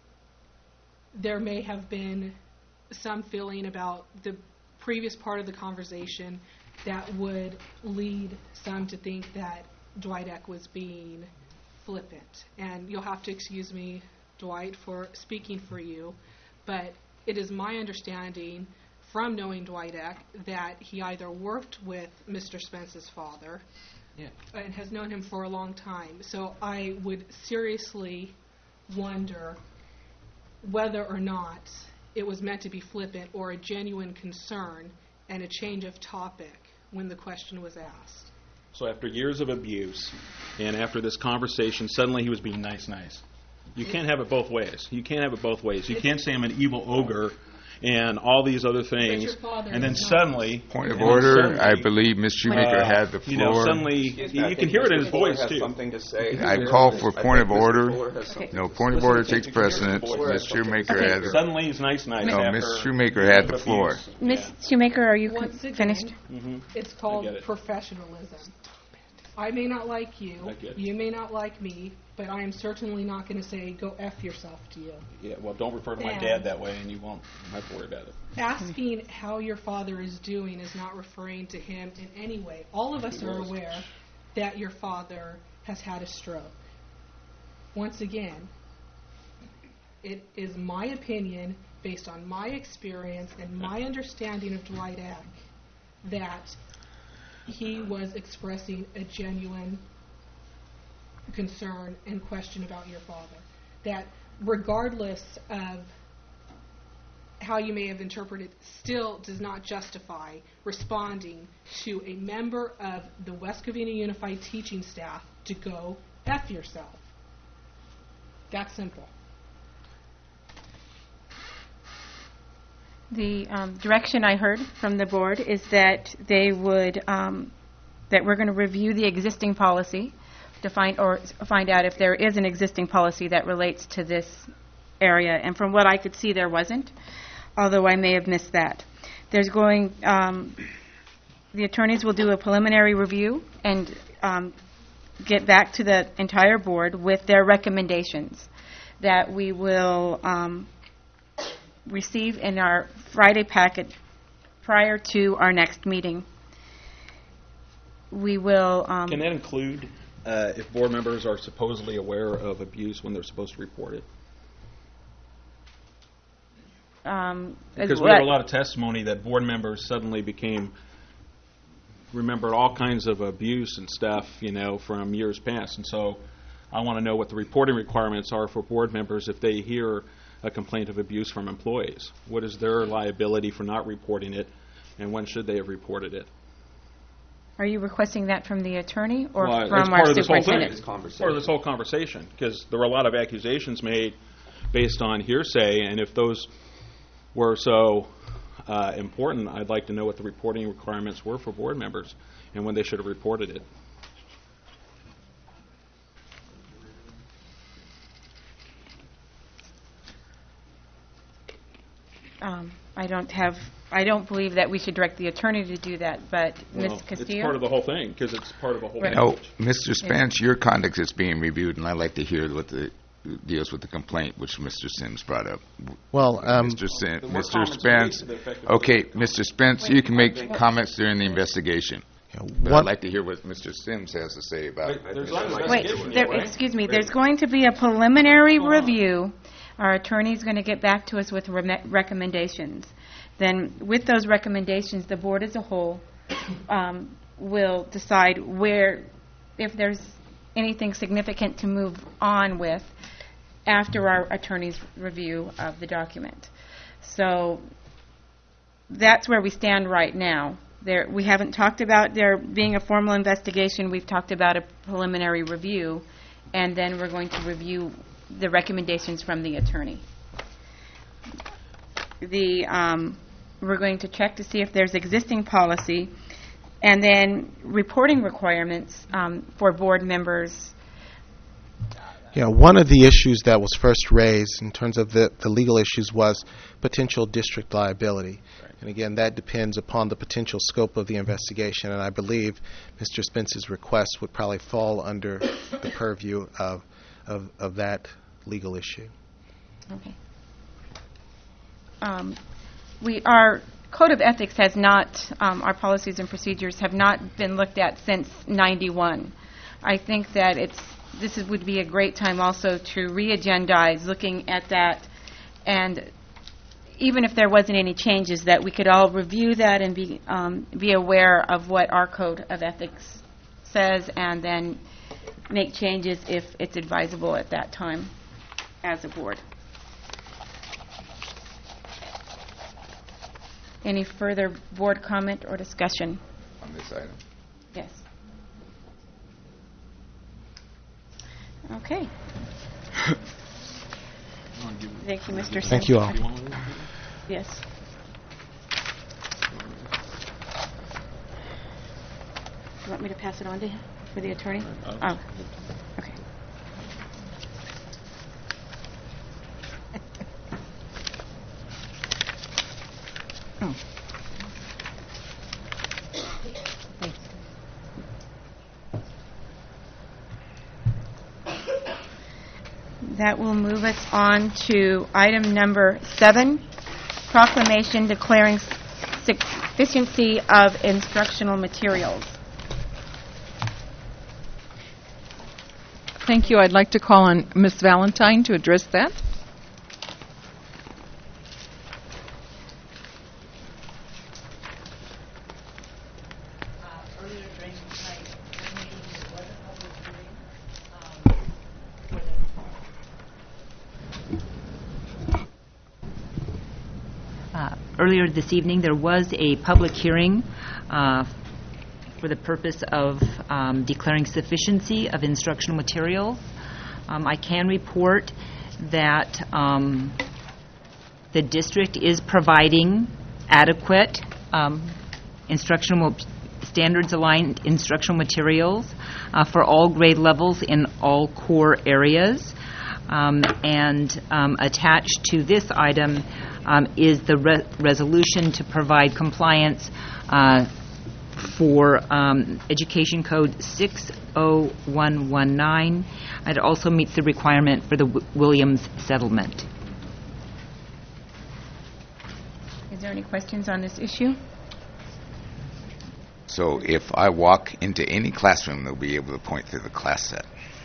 there may have been some feeling about the previous part of the conversation that would lead some to think that Dwight Eck was being flippant. And you'll have to excuse me, Dwight, for speaking for you, but it is my understanding from knowing Dwight Eck that he either worked with Mr. Spence's father and has known him for a long time. So I would seriously wonder whether or not it was meant to be flippant or a genuine concern and a change of topic when the question was asked. So after years of abuse and after this conversation, suddenly he was being nice. You can't have it both ways. You can't have it both ways. You can't say I'm an evil ogre and all these other things, and then suddenly... Point of order, I believe Ms. Shoemaker had the floor. You know, suddenly, you can hear it in his voice, too. Something to say. I call for point of order. Okay. No, point of order takes precedence. Ms. Shoemaker had the... Suddenly he's nice No, after Ms. Shoemaker had the floor. Ms. Shoemaker, are you Once again, finished? It's called I get it. professionalism. I may not like you, I get it. you may not like me, but I am certainly not going to say, go F yourself to you. Yeah, well, don't refer to my And- dad that way, and you won't have to worry about it. Asking how your father is doing is not referring to him in any way. All of us are aware that your father has had a stroke. Once again, it is my opinion, based on my experience and my understanding of Dwight Eck, that he was expressing a genuine concern and question about your father. That regardless of how you may have interpreted, still does not justify responding to a member of the West Covina Unified teaching staff to go F yourself. That simple. The direction I heard from the board is that they would, that we're going to review the existing policy to find out if there is an existing policy that relates to this area. And from what I could see, there wasn't, although I may have missed that. There's going, the attorneys will do a preliminary review and get back to the entire board with their recommendations that we will receive in our Friday packet prior to our next meeting. We will... Can that include if board members are supposedly aware of abuse when they're supposed to report it? Because we have a lot of testimony that board members suddenly remembered all kinds of abuse and stuff, you know, from years past. And so I want to know what the reporting requirements are for board members if they hear a complaint of abuse from employees. What is their liability for not reporting it, and when should they have reported it? Are you requesting that from the attorney or Well, from our superintendent? It's part of this whole conversation, because there were a lot of accusations made based on hearsay, and if those were so important, I'd like to know what the reporting requirements were for board members and when they should have reported it. I don't believe that we should direct the attorney to do that, but Ms. Well, Castillo? it's part of the whole thing, because it's part of a whole Right. package. Mr. Spence, your conduct is being reviewed, and I'd like to hear what deals with the complaint which Mr. Sims brought up. Well, Mr. Spence. Okay, Mr. Spence, you can make comments during the investigation. But I'd like to hear what Mr. Sims has to say about it. Wait, excuse me. There's going to be a preliminary review. Our attorney's going to get back to us with recommendations. Then, with those recommendations, the board as a whole will decide if there's anything significant to move on with after our attorney's review of the document. So that's where we stand right now. We haven't talked about there being a formal investigation. We've talked about a preliminary review, and then we're going to review the recommendations from the attorney. We're going to check to see if there's existing policy, and then reporting requirements for board members. One of the issues that was first raised in terms of the legal issues was potential district liability. Right. And again, that depends upon the potential scope of the investigation, and I believe Mr. Spence's request would probably fall under the purview of that legal issue. Okay. Our Code of Ethics has not, our policies and procedures have not been looked at since '91. I think that this would be a great time also to re-agendize looking at that, and even if there wasn't any changes, that we could all review that and be aware of what our Code of Ethics says, and then make changes if it's advisable at that time as a board. Any further board comment or discussion? On this item? Yes. Okay. Thank you, Mr. Sims. Thank you all. Yes. You want me to pass it on to him for the attorney? Oh, okay. Oh. Thanks. That will move us on to item number 7, proclamation declaring sufficiency of instructional materials. Thank you. I'd like to call on Ms. Valentine to address that. Earlier this evening, there was a public hearing for the purpose of declaring sufficiency of instructional materials. I can report that the district is providing adequate standards-aligned instructional materials for all grade levels in all core areas. And attached to this item is the resolution to provide compliance for Education Code 60119. It also meets the requirement for the Williams settlement. Is there any questions on this issue? So if I walk into any classroom, they'll be able to point to the class set.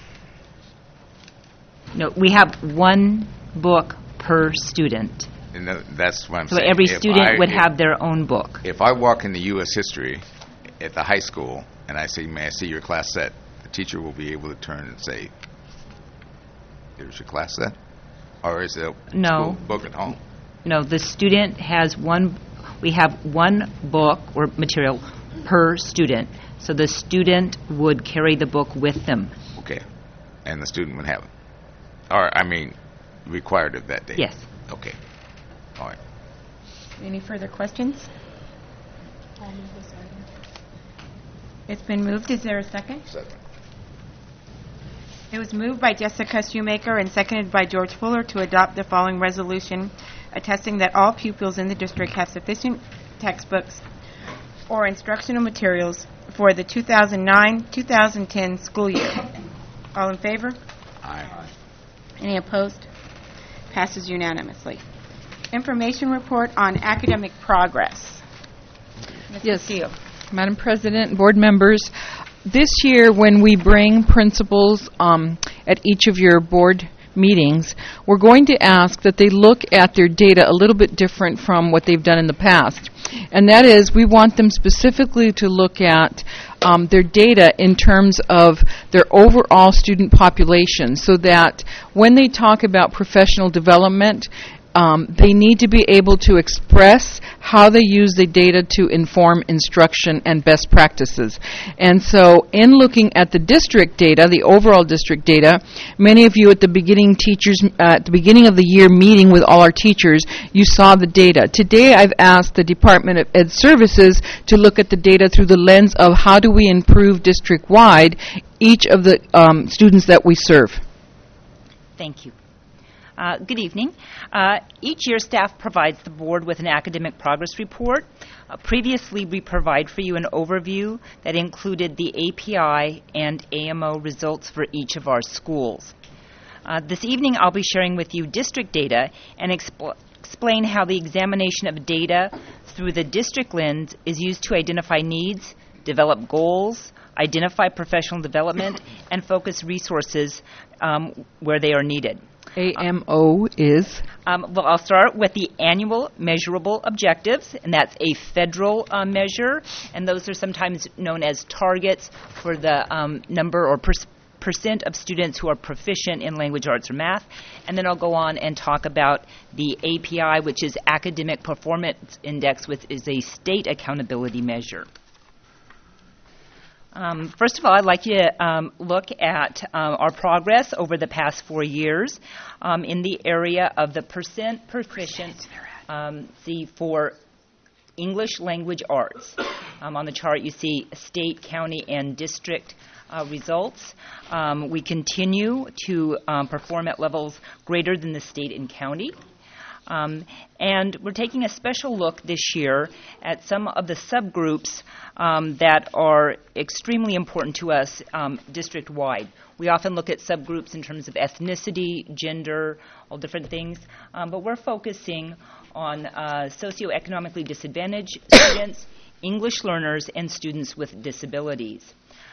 No, we have one book per student. And that's what I'm so saying. Every student would have their own book. If I walk into U.S. history at the high school and I say, may I see your class set, the teacher will be able to turn and say, here's your class set? Or is it a school book at home? No, the student has we have one book or material per student. So the student would carry the book with them. Okay. And the student would have it. Or, required of that day? Yes. Okay. All right. Any further questions? I'll move this item. It's been moved. Is there a second? Second. It was moved by Jessica Shoemaker and seconded by George Fuller to adopt the following resolution attesting that all pupils in the district have sufficient textbooks or instructional materials for the 2009-2010 school year. All in favor? Aye. Any opposed? Passes unanimously. Information report on academic progress. Ms. Yes. Castillo. Madam President, board members, this year when we bring principals at each of your board meetings, we're going to ask that they look at their data a little bit different from what they've done in the past. And that is, we want them specifically to look at their data in terms of their overall student population, so that when they talk about professional development, they need to be able to express how they use the data to inform instruction and best practices. And so in looking at the district data, the overall district data, many of you at the beginning of the year meeting with all our teachers, you saw the data. Today I've asked the Department of Ed Services to look at the data through the lens of how do we improve district-wide each of the students that we serve. Thank you. Good evening. Each year, staff provides the board with an academic progress report. Previously, we provide for you an overview that included the API and AMO results for each of our schools. This evening, I'll be sharing with you district data and explain how the examination of data through the district lens is used to identify needs, develop goals, identify professional development, and focus resources where they are needed. AMO is? Well, I'll start with the annual measurable objectives, and that's a federal measure, and those are sometimes known as targets for the number or percent of students who are proficient in language arts or math. And then I'll go on and talk about the API, which is Academic Performance Index, which is a state accountability measure. First of all, I'd like you to look at our progress over the past 4 years in the area of the percent proficiency for English language arts. On the chart, you see state, county, and district results. We continue to perform at levels greater than the state and county. And we're taking a special look this year at some of the subgroups that are extremely important to us district-wide. We often look at subgroups in terms of ethnicity, gender, all different things, but we're focusing on socioeconomically disadvantaged students, English learners, and students with disabilities.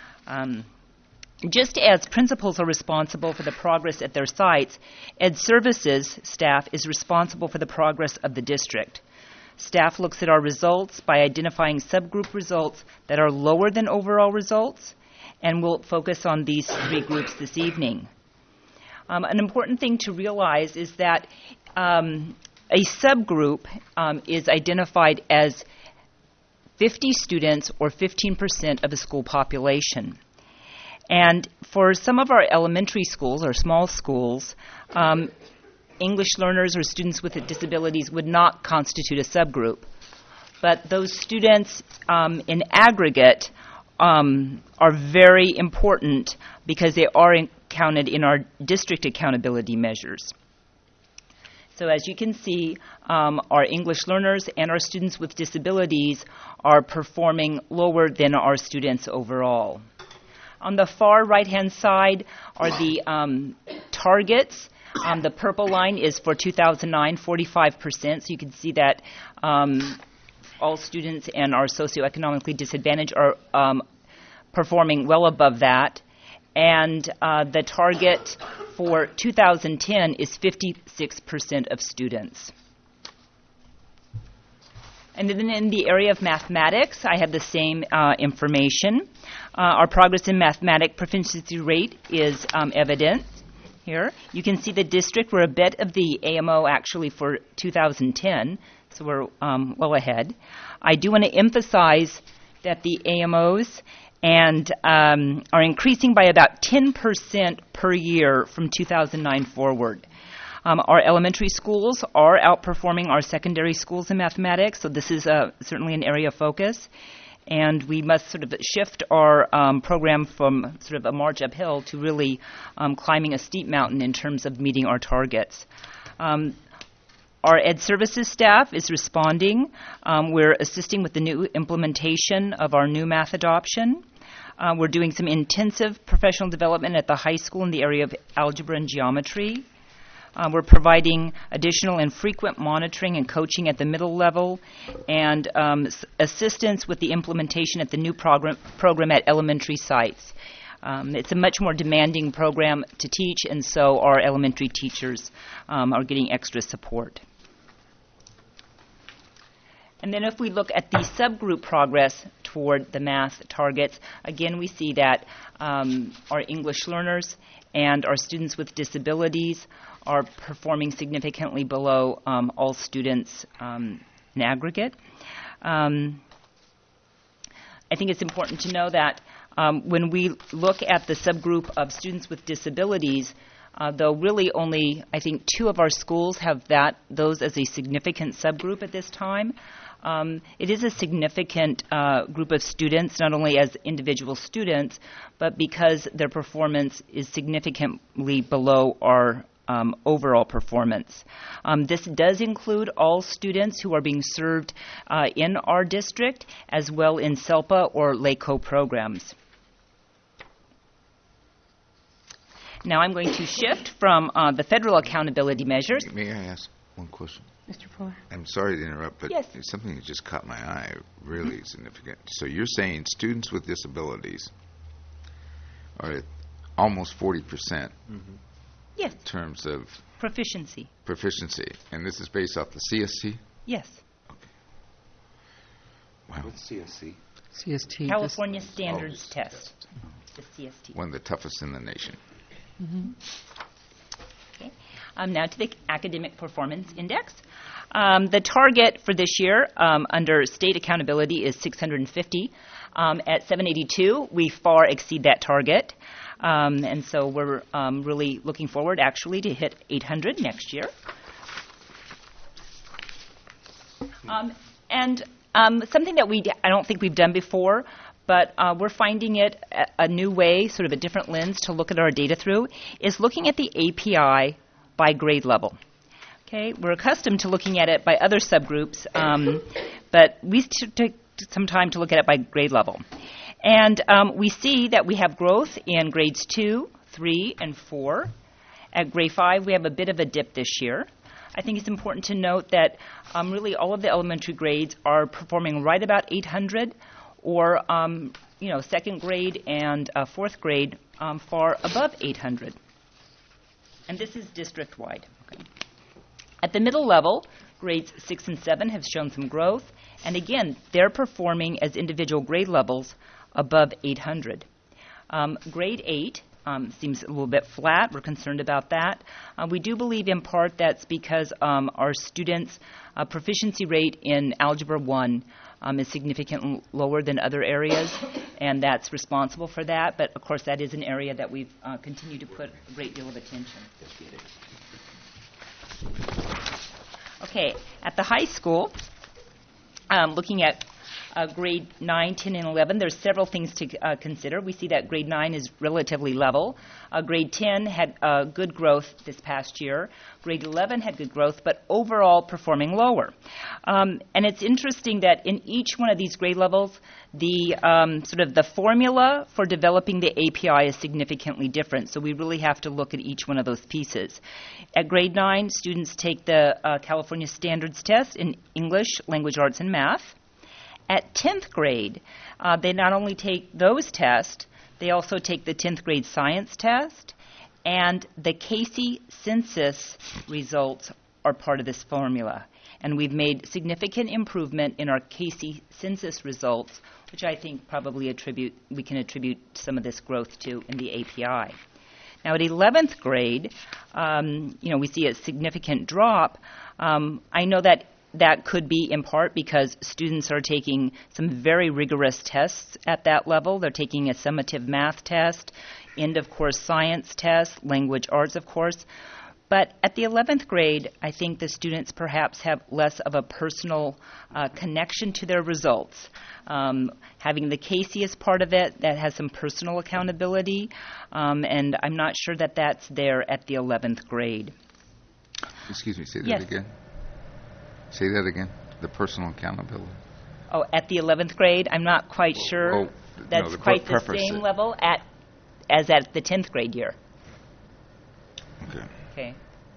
Just as principals are responsible for the progress at their sites, Ed Services staff is responsible for the progress of the district. Staff looks at our results by identifying subgroup results that are lower than overall results, and we'll focus on these 3 groups this evening. An important thing to realize is that a subgroup is identified as 50 students or 15% of the school population. And for some of our elementary schools or small schools, English learners or students with disabilities would not constitute a subgroup. But those students in aggregate are very important because they are counted in our district accountability measures. So as you can see, our English learners and our students with disabilities are performing lower than our students overall. On the far right-hand side are the targets. The purple line is for 2009, 45%. So you can see that all students and our socioeconomically disadvantaged are performing well above that. And the target for 2010 is 56% of students. And then in the area of mathematics, I have the same information. Our progress in mathematics proficiency rate is evident here. You can see the district. We're a bit of the AMO actually for 2010, so we're well ahead. I do want to emphasize that the AMOs are increasing by about 10% per year from 2009 forward. Our elementary schools are outperforming our secondary schools in mathematics, so this is certainly an area of focus. And we must sort of shift our program from sort of a march uphill to really climbing a steep mountain in terms of meeting our targets. Our Ed Services staff is responding. We're assisting with the new implementation of our new math adoption. We're doing some intensive professional development at the high school in the area of algebra and geometry. We're providing additional and frequent monitoring and coaching at the middle level, and assistance with the implementation at the new program at elementary sites. It's a much more demanding program to teach, and so our elementary teachers are getting extra support. And then if we look at the subgroup progress toward the math targets, again we see that our English learners and our students with disabilities are performing significantly below all students in aggregate. I think it's important to know that when we look at the subgroup of students with disabilities, though really only, I think, 2 of our schools have those as a significant subgroup at this time, it is a significant group of students, not only as individual students, but because their performance is significantly below our overall performance. This does include all students who are being served in our district, as well in SELPA or LACO programs. Now I'm going to shift from the federal accountability measures. May I ask one question? Mr. Fuller. I'm sorry to interrupt, but Yes. there's something that just caught my eye, really significant. So you're saying students with disabilities are at almost 40% Yes. in terms of Proficiency. proficiency, and this is based off the CST? Yes. Wow. What's CSC? CST. California Standards Test, the CST. One of the toughest in the nation. Okay. Now to the Academic Performance Index. The target for this year under state accountability is 650. At 782, we far exceed that target. And so we're really looking forward, actually, to hit 800 next year. And something that I don't think we've done before, but we're finding it a new way, sort of a different lens to look at our data through, is looking at the API by grade level. Okay, we're accustomed to looking at it by other subgroups, but we took some time to look at it by grade level. And we see that we have growth in grades 2, 3, and 4. At grade 5, we have a bit of a dip this year. I think it's important to note that really all of the elementary grades are performing right about 800, or second grade and fourth grade far above 800. And this is district-wide. Okay. At the middle level, grades 6 and 7 have shown some growth, and again, they're performing as individual grade levels above 800. Grade 8 seems a little bit flat. We're concerned about that. We do believe in part that's because our students' proficiency rate in Algebra 1 is significantly lower than other areas, and that's responsible for that. But, of course, that is an area that we've continued to put a great deal of attention. Okay, at the high school, looking at grade 9, 10, and 11, there's several things to consider. We see that grade 9 is relatively level. Grade 10 had good growth this past year. Grade 11 had good growth, but overall performing lower. And it's interesting that in each one of these grade levels, the sort of the formula for developing the API is significantly different. So we really have to look at each one of those pieces. At grade 9, students take the California Standards Test in English, Language Arts, and Math. At 10th grade, they not only take those tests, they also take the 10th grade science test, and the Casey census results are part of this formula. And we've made significant improvement in our Casey census results, which I think probably we can attribute some of this growth to in the API. Now at 11th grade, we see a significant drop. I know that could be in part because students are taking some very rigorous tests at that level. They're taking a summative math test, end of course science test, language arts of course. But at the 11th grade, I think the students perhaps have less of a personal connection to their results. Having the Casey as part of it, that has some personal accountability, and I'm not sure that that's there at the 11th grade. Excuse me, say that Yes. again. Say that again. The personal accountability. Oh, at the 11th grade, I'm not quite sure Oh, that's no, quite the preface same it. level as at the 10th grade year. Okay. Okay.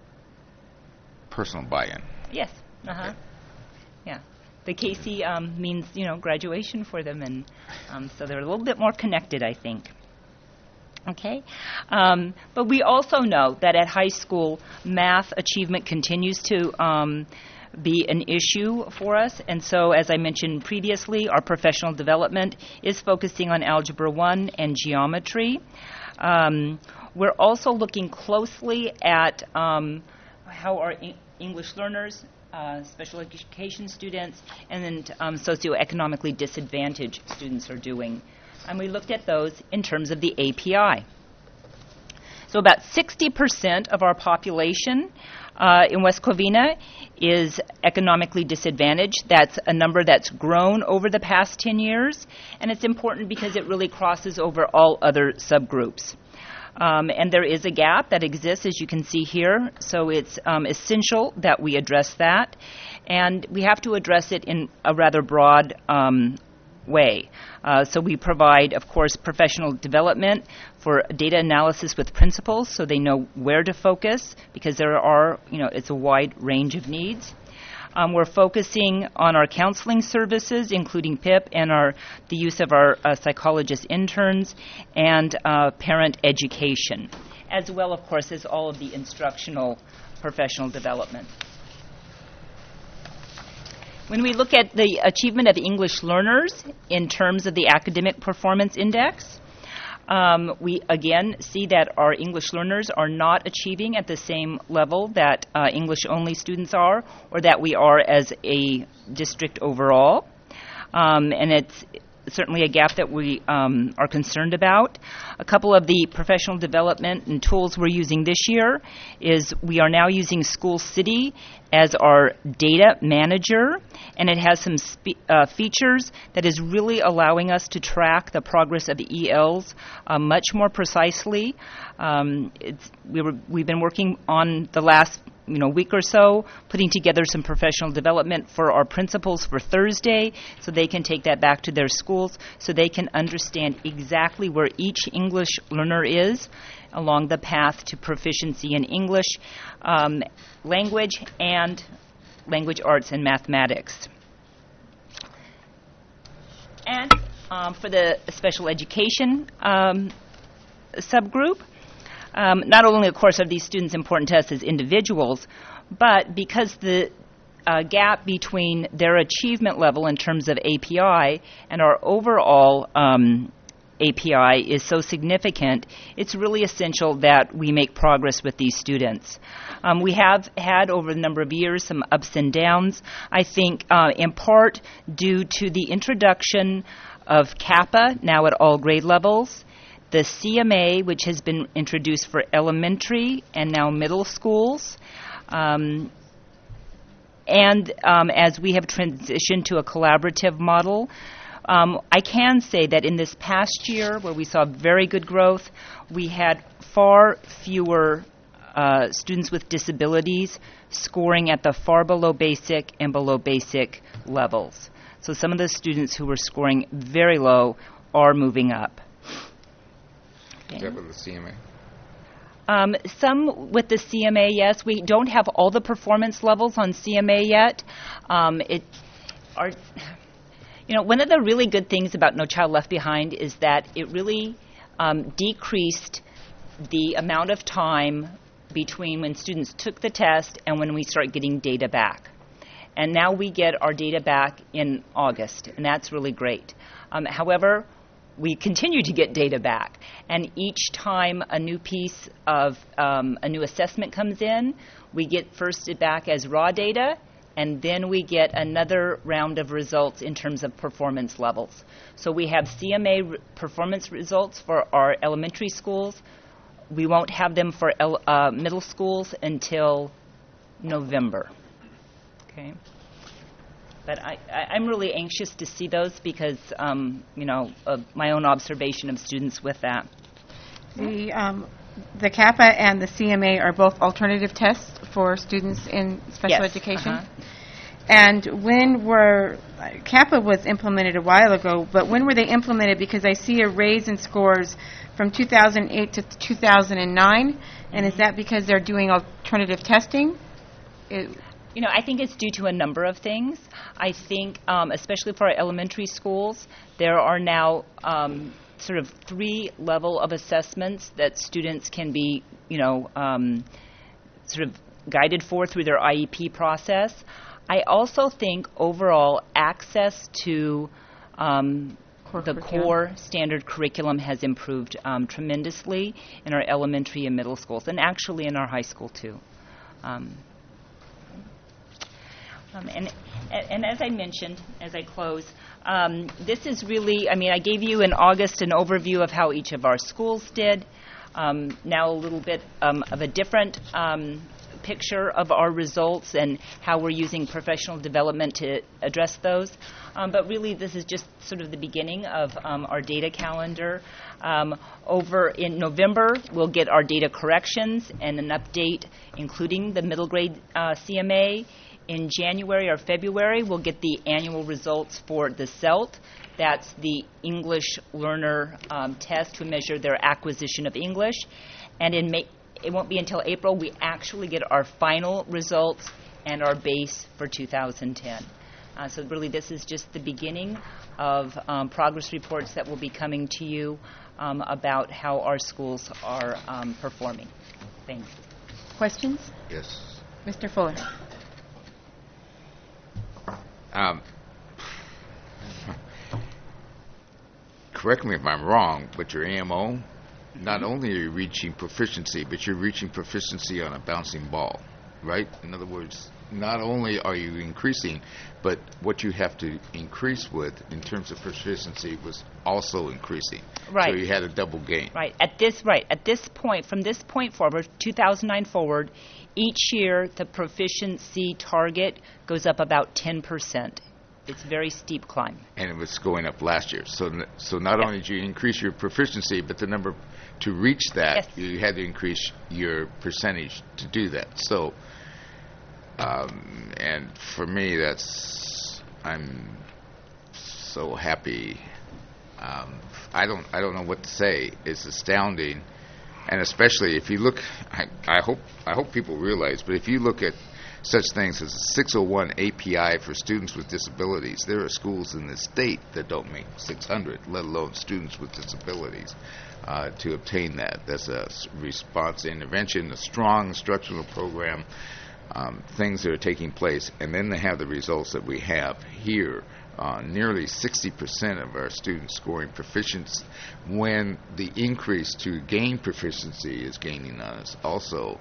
Personal buy-in. Yes. Uh-huh. Okay. Yeah. The Casey means, graduation for them, and so they're a little bit more connected, I think. Okay. But we also know that at high school, math achievement continues to be an issue for us. And so, as I mentioned previously, our professional development is focusing on Algebra 1 and geometry. We're also looking closely at how our English learners, special education students, and then socioeconomically disadvantaged students are doing. And we looked at those in terms of the API. So about 60% of our population in West Covina is economically disadvantaged. That's a number that's grown over the past 10 years, and it's important because it really crosses over all other subgroups. And there is a gap that exists, as you can see here, so it's essential that we address that. And we have to address it in a rather broad way. So we provide, of course, professional development for data analysis with principals so they know where to focus, because there are, it's a wide range of needs. We're focusing on our counseling services, including PIP, and the use of our psychologist interns, and parent education, as well, of course, as all of the instructional professional development. When we look at the achievement of English learners in terms of the Academic Performance Index, we again see that our English learners are not achieving at the same level that English-only students are, or that we are as a district overall. And it's certainly a gap that we are concerned about. A couple of the professional development and tools we're using this year is we are now using School City as our data manager, and it has some features that is really allowing us to track the progress of the ELs much more precisely. We've been working on the last week or so, putting together some professional development for our principals for Thursday, so they can take that back to their schools, so they can understand exactly where each English learner is along the path to proficiency in English, language, and language arts and mathematics. And for the special education subgroup, not only, of course, are these students important to us as individuals, but because the gap between their achievement level in terms of API and our overall API is so significant, it's really essential that we make progress with these students. We have had, over a number of years, some ups and downs, I think in part due to the introduction of CAPA, now at all grade levels, the CMA, which has been introduced for elementary and now middle schools, and as we have transitioned to a collaborative model, I can say that in this past year, where we saw very good growth, we had far fewer students with disabilities scoring at the far below basic and below basic levels. So some of the students who were scoring very low are moving up. Is that with the CMA? Some with the CMA, yes. We don't have all the performance levels on CMA yet. One of the really good things about No Child Left Behind is that it really decreased the amount of time between when students took the test and when we start getting data back. And now we get our data back in August, and that's really great. However, we continue to get data back, and each time a new piece of a new assessment comes in, we get first it back as raw data, and then we get another round of results in terms of performance levels. So we have CMA performance results for our elementary schools We won't have them for middle schools until November. Okay. But I'm really anxious to see those because, of my own observation of students with that. The CAPA and the CMA are both alternative tests for students in special education. And CAPA was implemented a while ago, but when were they implemented? Because I see a raise in scores from 2008 to 2009, and is that because they're doing alternative testing? I think it's due to a number of things. I think, especially for our elementary schools, there are now sort of 3 level of assessments that students can be, sort of guided through their IEP process. I also think overall access to the core standard curriculum has improved tremendously in our elementary and middle schools, and actually in our high school too. And as I mentioned, as I close, this is really, I gave you in August an overview of how each of our schools did. Now a little bit of a different picture of our results and how we're using professional development to address those. But really, this is just sort of the beginning of our data calendar. Over in November, we'll get our data corrections and an update, including the middle grade CMA. In January or February, we'll get the annual results for the CELT. That's the English learner test to measure their acquisition of English. And in May, it won't be until April we actually get our final results and our base for 2010. So really this is just the beginning of progress reports that will be coming to you about how our schools are performing. Thanks. Questions? Yes. Mr. Fuller. Correct me if I'm wrong, but your AMO, not only are you reaching proficiency, but you're reaching proficiency on a bouncing ball, right? In other words, not only are you increasing, but what you have to increase with in terms of proficiency was also increasing. Right. So you had a double gain. Right. At this point, from this point forward, 2009 forward, each year the proficiency target goes up about 10%. It's a very steep climb. And it was going up last year. So not only did you increase your proficiency, but the number to reach that, you had to increase your percentage to do that. So, and for me, I'm so happy. I don't know what to say. It's astounding, and especially if you look, I hope people realize. But if you look at such things as a 601 API for students with disabilities, there are schools in the state that don't make 600, let alone students with disabilities, to obtain that. That's a response intervention, a strong instructional program, things that are taking place, and then they have the results that we have here. Nearly 60% of our students scoring proficiency when the increase to gain proficiency is gaining on us. Also,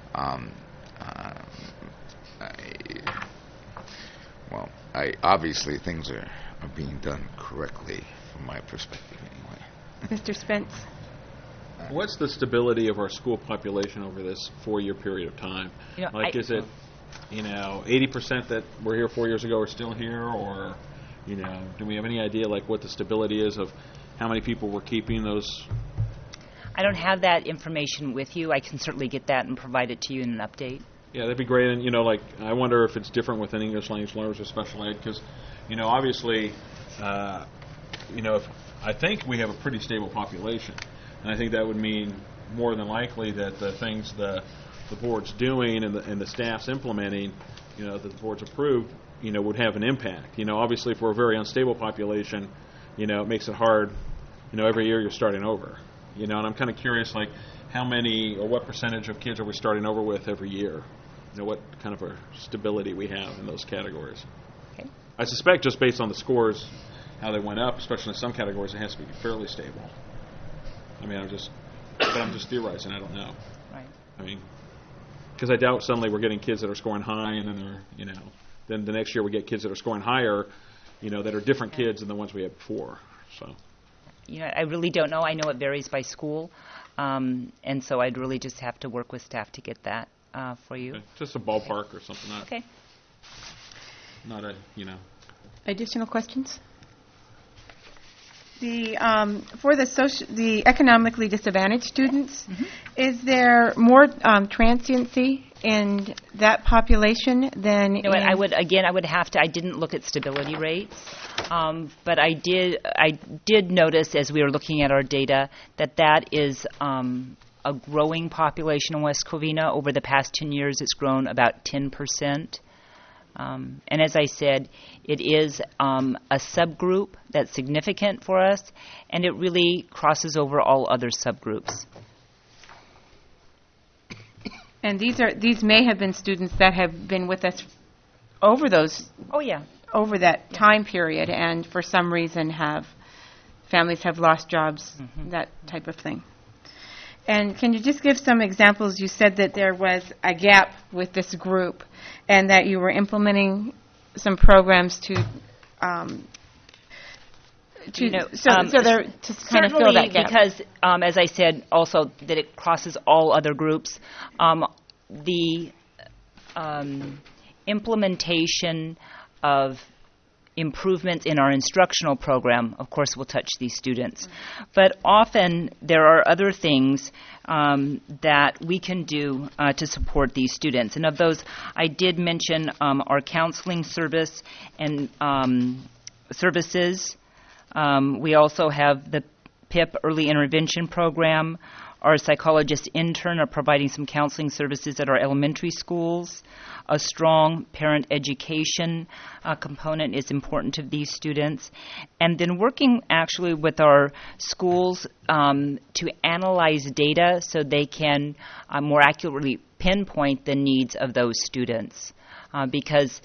obviously things are being done correctly from my perspective anyway. Mr. Spence. What's the stability of our school population over this 4-year period of time? Is it, 80% that were here 4 years ago are still here, or, do we have any idea what the stability is of how many people we're keeping those? I don't have that information with you. I can certainly get that and provide it to you in an update. Yeah, that'd be great. And, I wonder if it's different within English language learners or special ed, because, obviously, if I think we have a pretty stable population. And I think that would mean more than likely that the things the board's doing and the staff's implementing, that the board's approved, would have an impact. Obviously, if we're a very unstable population, it makes it hard. Every year you're starting over. And I'm kind of curious, how many or what percentage of kids are we starting over with every year? What kind of a stability we have in those categories. Okay. I suspect just based on the scores, how they went up, especially in some categories, it has to be fairly stable. I'm just theorizing. I don't know. Right. Because I doubt suddenly we're getting kids that are scoring high, and then they're, then the next year we get kids that are scoring higher, that are different kids than the ones we had before. So. I really don't know. I know it varies by school, and so I'd really just have to work with staff to get that for you. Okay. Just a ballpark or something. Okay. Not a, Additional questions? For the economically disadvantaged students, is there more transiency in that population than? I would have to. I didn't look at stability rates, but I did notice as we were looking at our data that is a growing population in West Covina. Over the past 10 years, it's grown about 10%. And as I said, it is a subgroup that's significant for us, and it really crosses over all other subgroups. And these may have been students that have been with us over those. Oh yeah. Over that time period, and for some reason families have lost jobs, that type of thing. And can you just give some examples? You said that there was a gap with this group and that you were implementing some programs to kind of fill that gap. Because, as I said, also that it crosses all other groups. The implementation of improvements in our instructional program, of course, will touch these students. But often there are other things that we can do to support these students. And of those, I did mention our counseling service and services. We also have the PIP Early Intervention Program. Our psychologist intern are providing some counseling services at our elementary schools. A strong parent education component is important to these students. And then working actually with our schools to analyze data so they can more accurately pinpoint the needs of those students. Because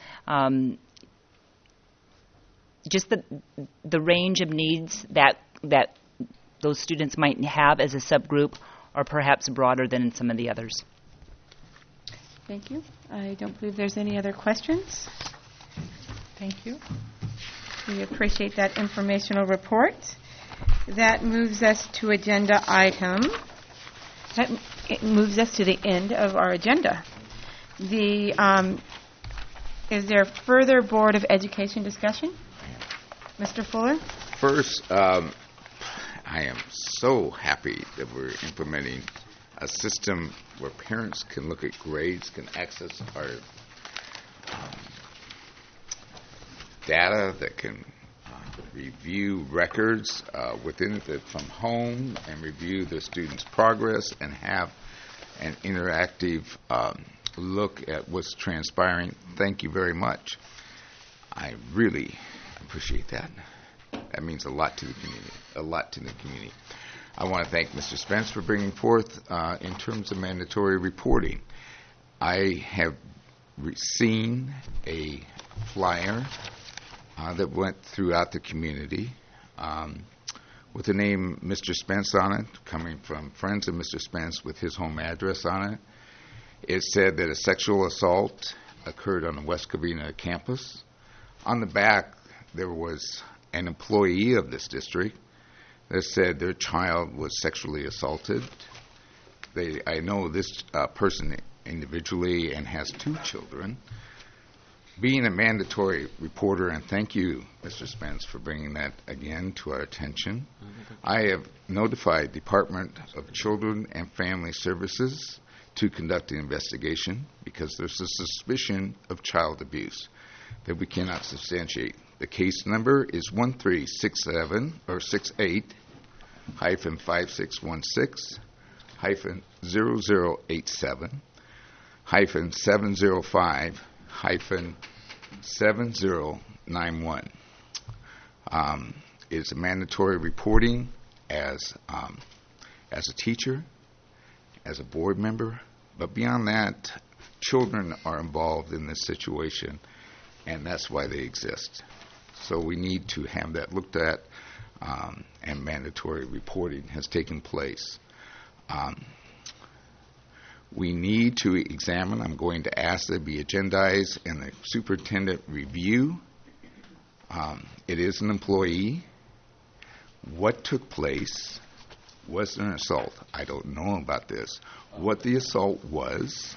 just the range of needs that those students might have as a subgroup are perhaps broader than in some of the others. Thank you. I don't believe there's any other questions. Thank you. We appreciate that informational report. That moves us to agenda item. It moves us to the end of our agenda. Is there further Board of Education discussion? Mr. Fuller? First, I am so happy that we're implementing a system where parents can look at grades, can access our data, that can review records within it from home and review the students' progress and have an interactive look at what's transpiring. Thank you very much. I really appreciate that. That means a lot to the community. I want to thank Mr. Spence for bringing forth in terms of mandatory reporting. I have seen a flyer that went throughout the community with the name Mr. Spence on it, coming from friends of Mr. Spence with his home address on it. It said that a sexual assault occurred on the West Covina campus. On the back, there was an employee of this district that said their child was sexually assaulted. I know this person individually and has 2 children. Being a mandatory reporter, and thank you, Mr. Spence, for bringing that again to our attention, I have notified Department of Children and Family Services to conduct an investigation because there's a suspicion of child abuse that we cannot substantiate. The case number is 1368-6616-008-705-7091. It's a mandatory reporting as a teacher, as a board member, but beyond that, children are involved in this situation, and that's why they exist. So we need to have that looked at, and mandatory reporting has taken place. We need to examine, I'm going to ask that it be agendized in the superintendent review. It is an employee. what took place. Was there an assault? I don't know about this. What the assault was.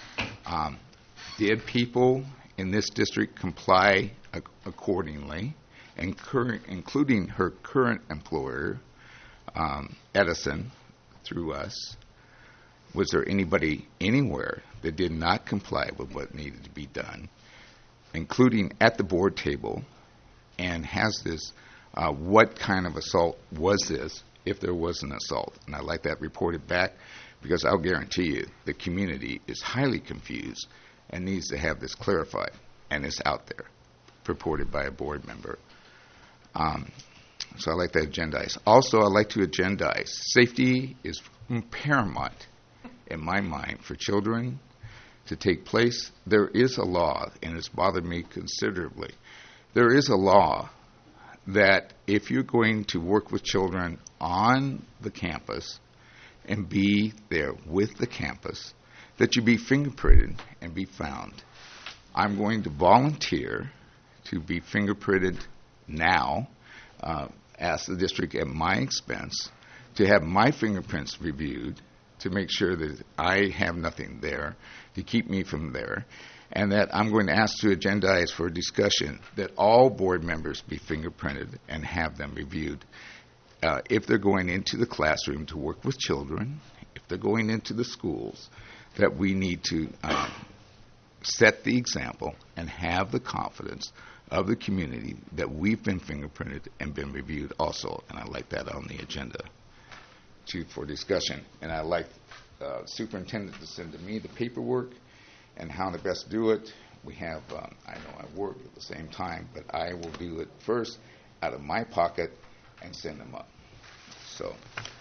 Did people in this district comply accordingly, including her current employer, Edison, through us? Was there anybody anywhere that did not comply with what needed to be done, including at the board table? And has this, what kind of assault was this, if there was an assault? And I'd like that reported back, because I'll guarantee you the community is highly confused and needs to have this clarified, and it's out there, purported by a board member. So I like that agendize. Also, I like to agendize. Safety is paramount in my mind for children to take place. There is a law, and it's bothered me considerably. There is a law that if you're going to work with children on the campus and be there with the campus, that you be fingerprinted and be found. I'm going to volunteer to be fingerprinted now, ask the district at my expense to have my fingerprints reviewed to make sure that I have nothing there to keep me from there, and that I'm going to ask to agendize for a discussion that all board members be fingerprinted and have them reviewed. If they're going into the classroom to work with children, if they're going into the schools, that we need to set the example and have the confidence of the community that we've been fingerprinted and been reviewed also. And I'd like that on the agenda for discussion. And I'd like superintendent to send to me the paperwork and how to best do it. We have, I know I work at the same time, but I will do it first out of my pocket and send them up. So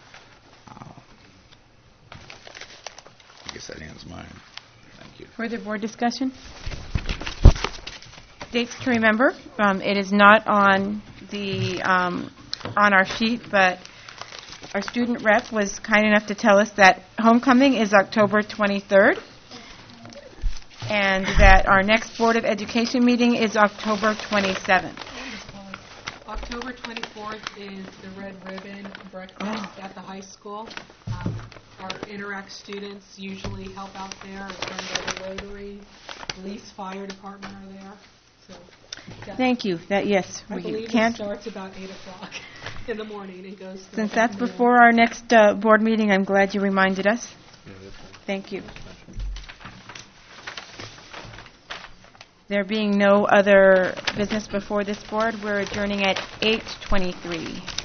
I guess that ends mine. Thank you. Further board discussion? Dates to remember. It is not on the on our sheet, but our student rep was kind enough to tell us that homecoming is October 23rd, and that our next Board of Education meeting is October 27th. October 24th is the Red Ribbon Breakfast at the high school. Our Interact students usually help out there. It's run by the Rotary. Police, fire department are there. So thank you. Yes, I believe it starts about 8 o'clock in the morning and goes through. Since that's before our next board meeting, I'm glad you reminded us. Thank you. There being no other business before this board, we're adjourning at 8:23.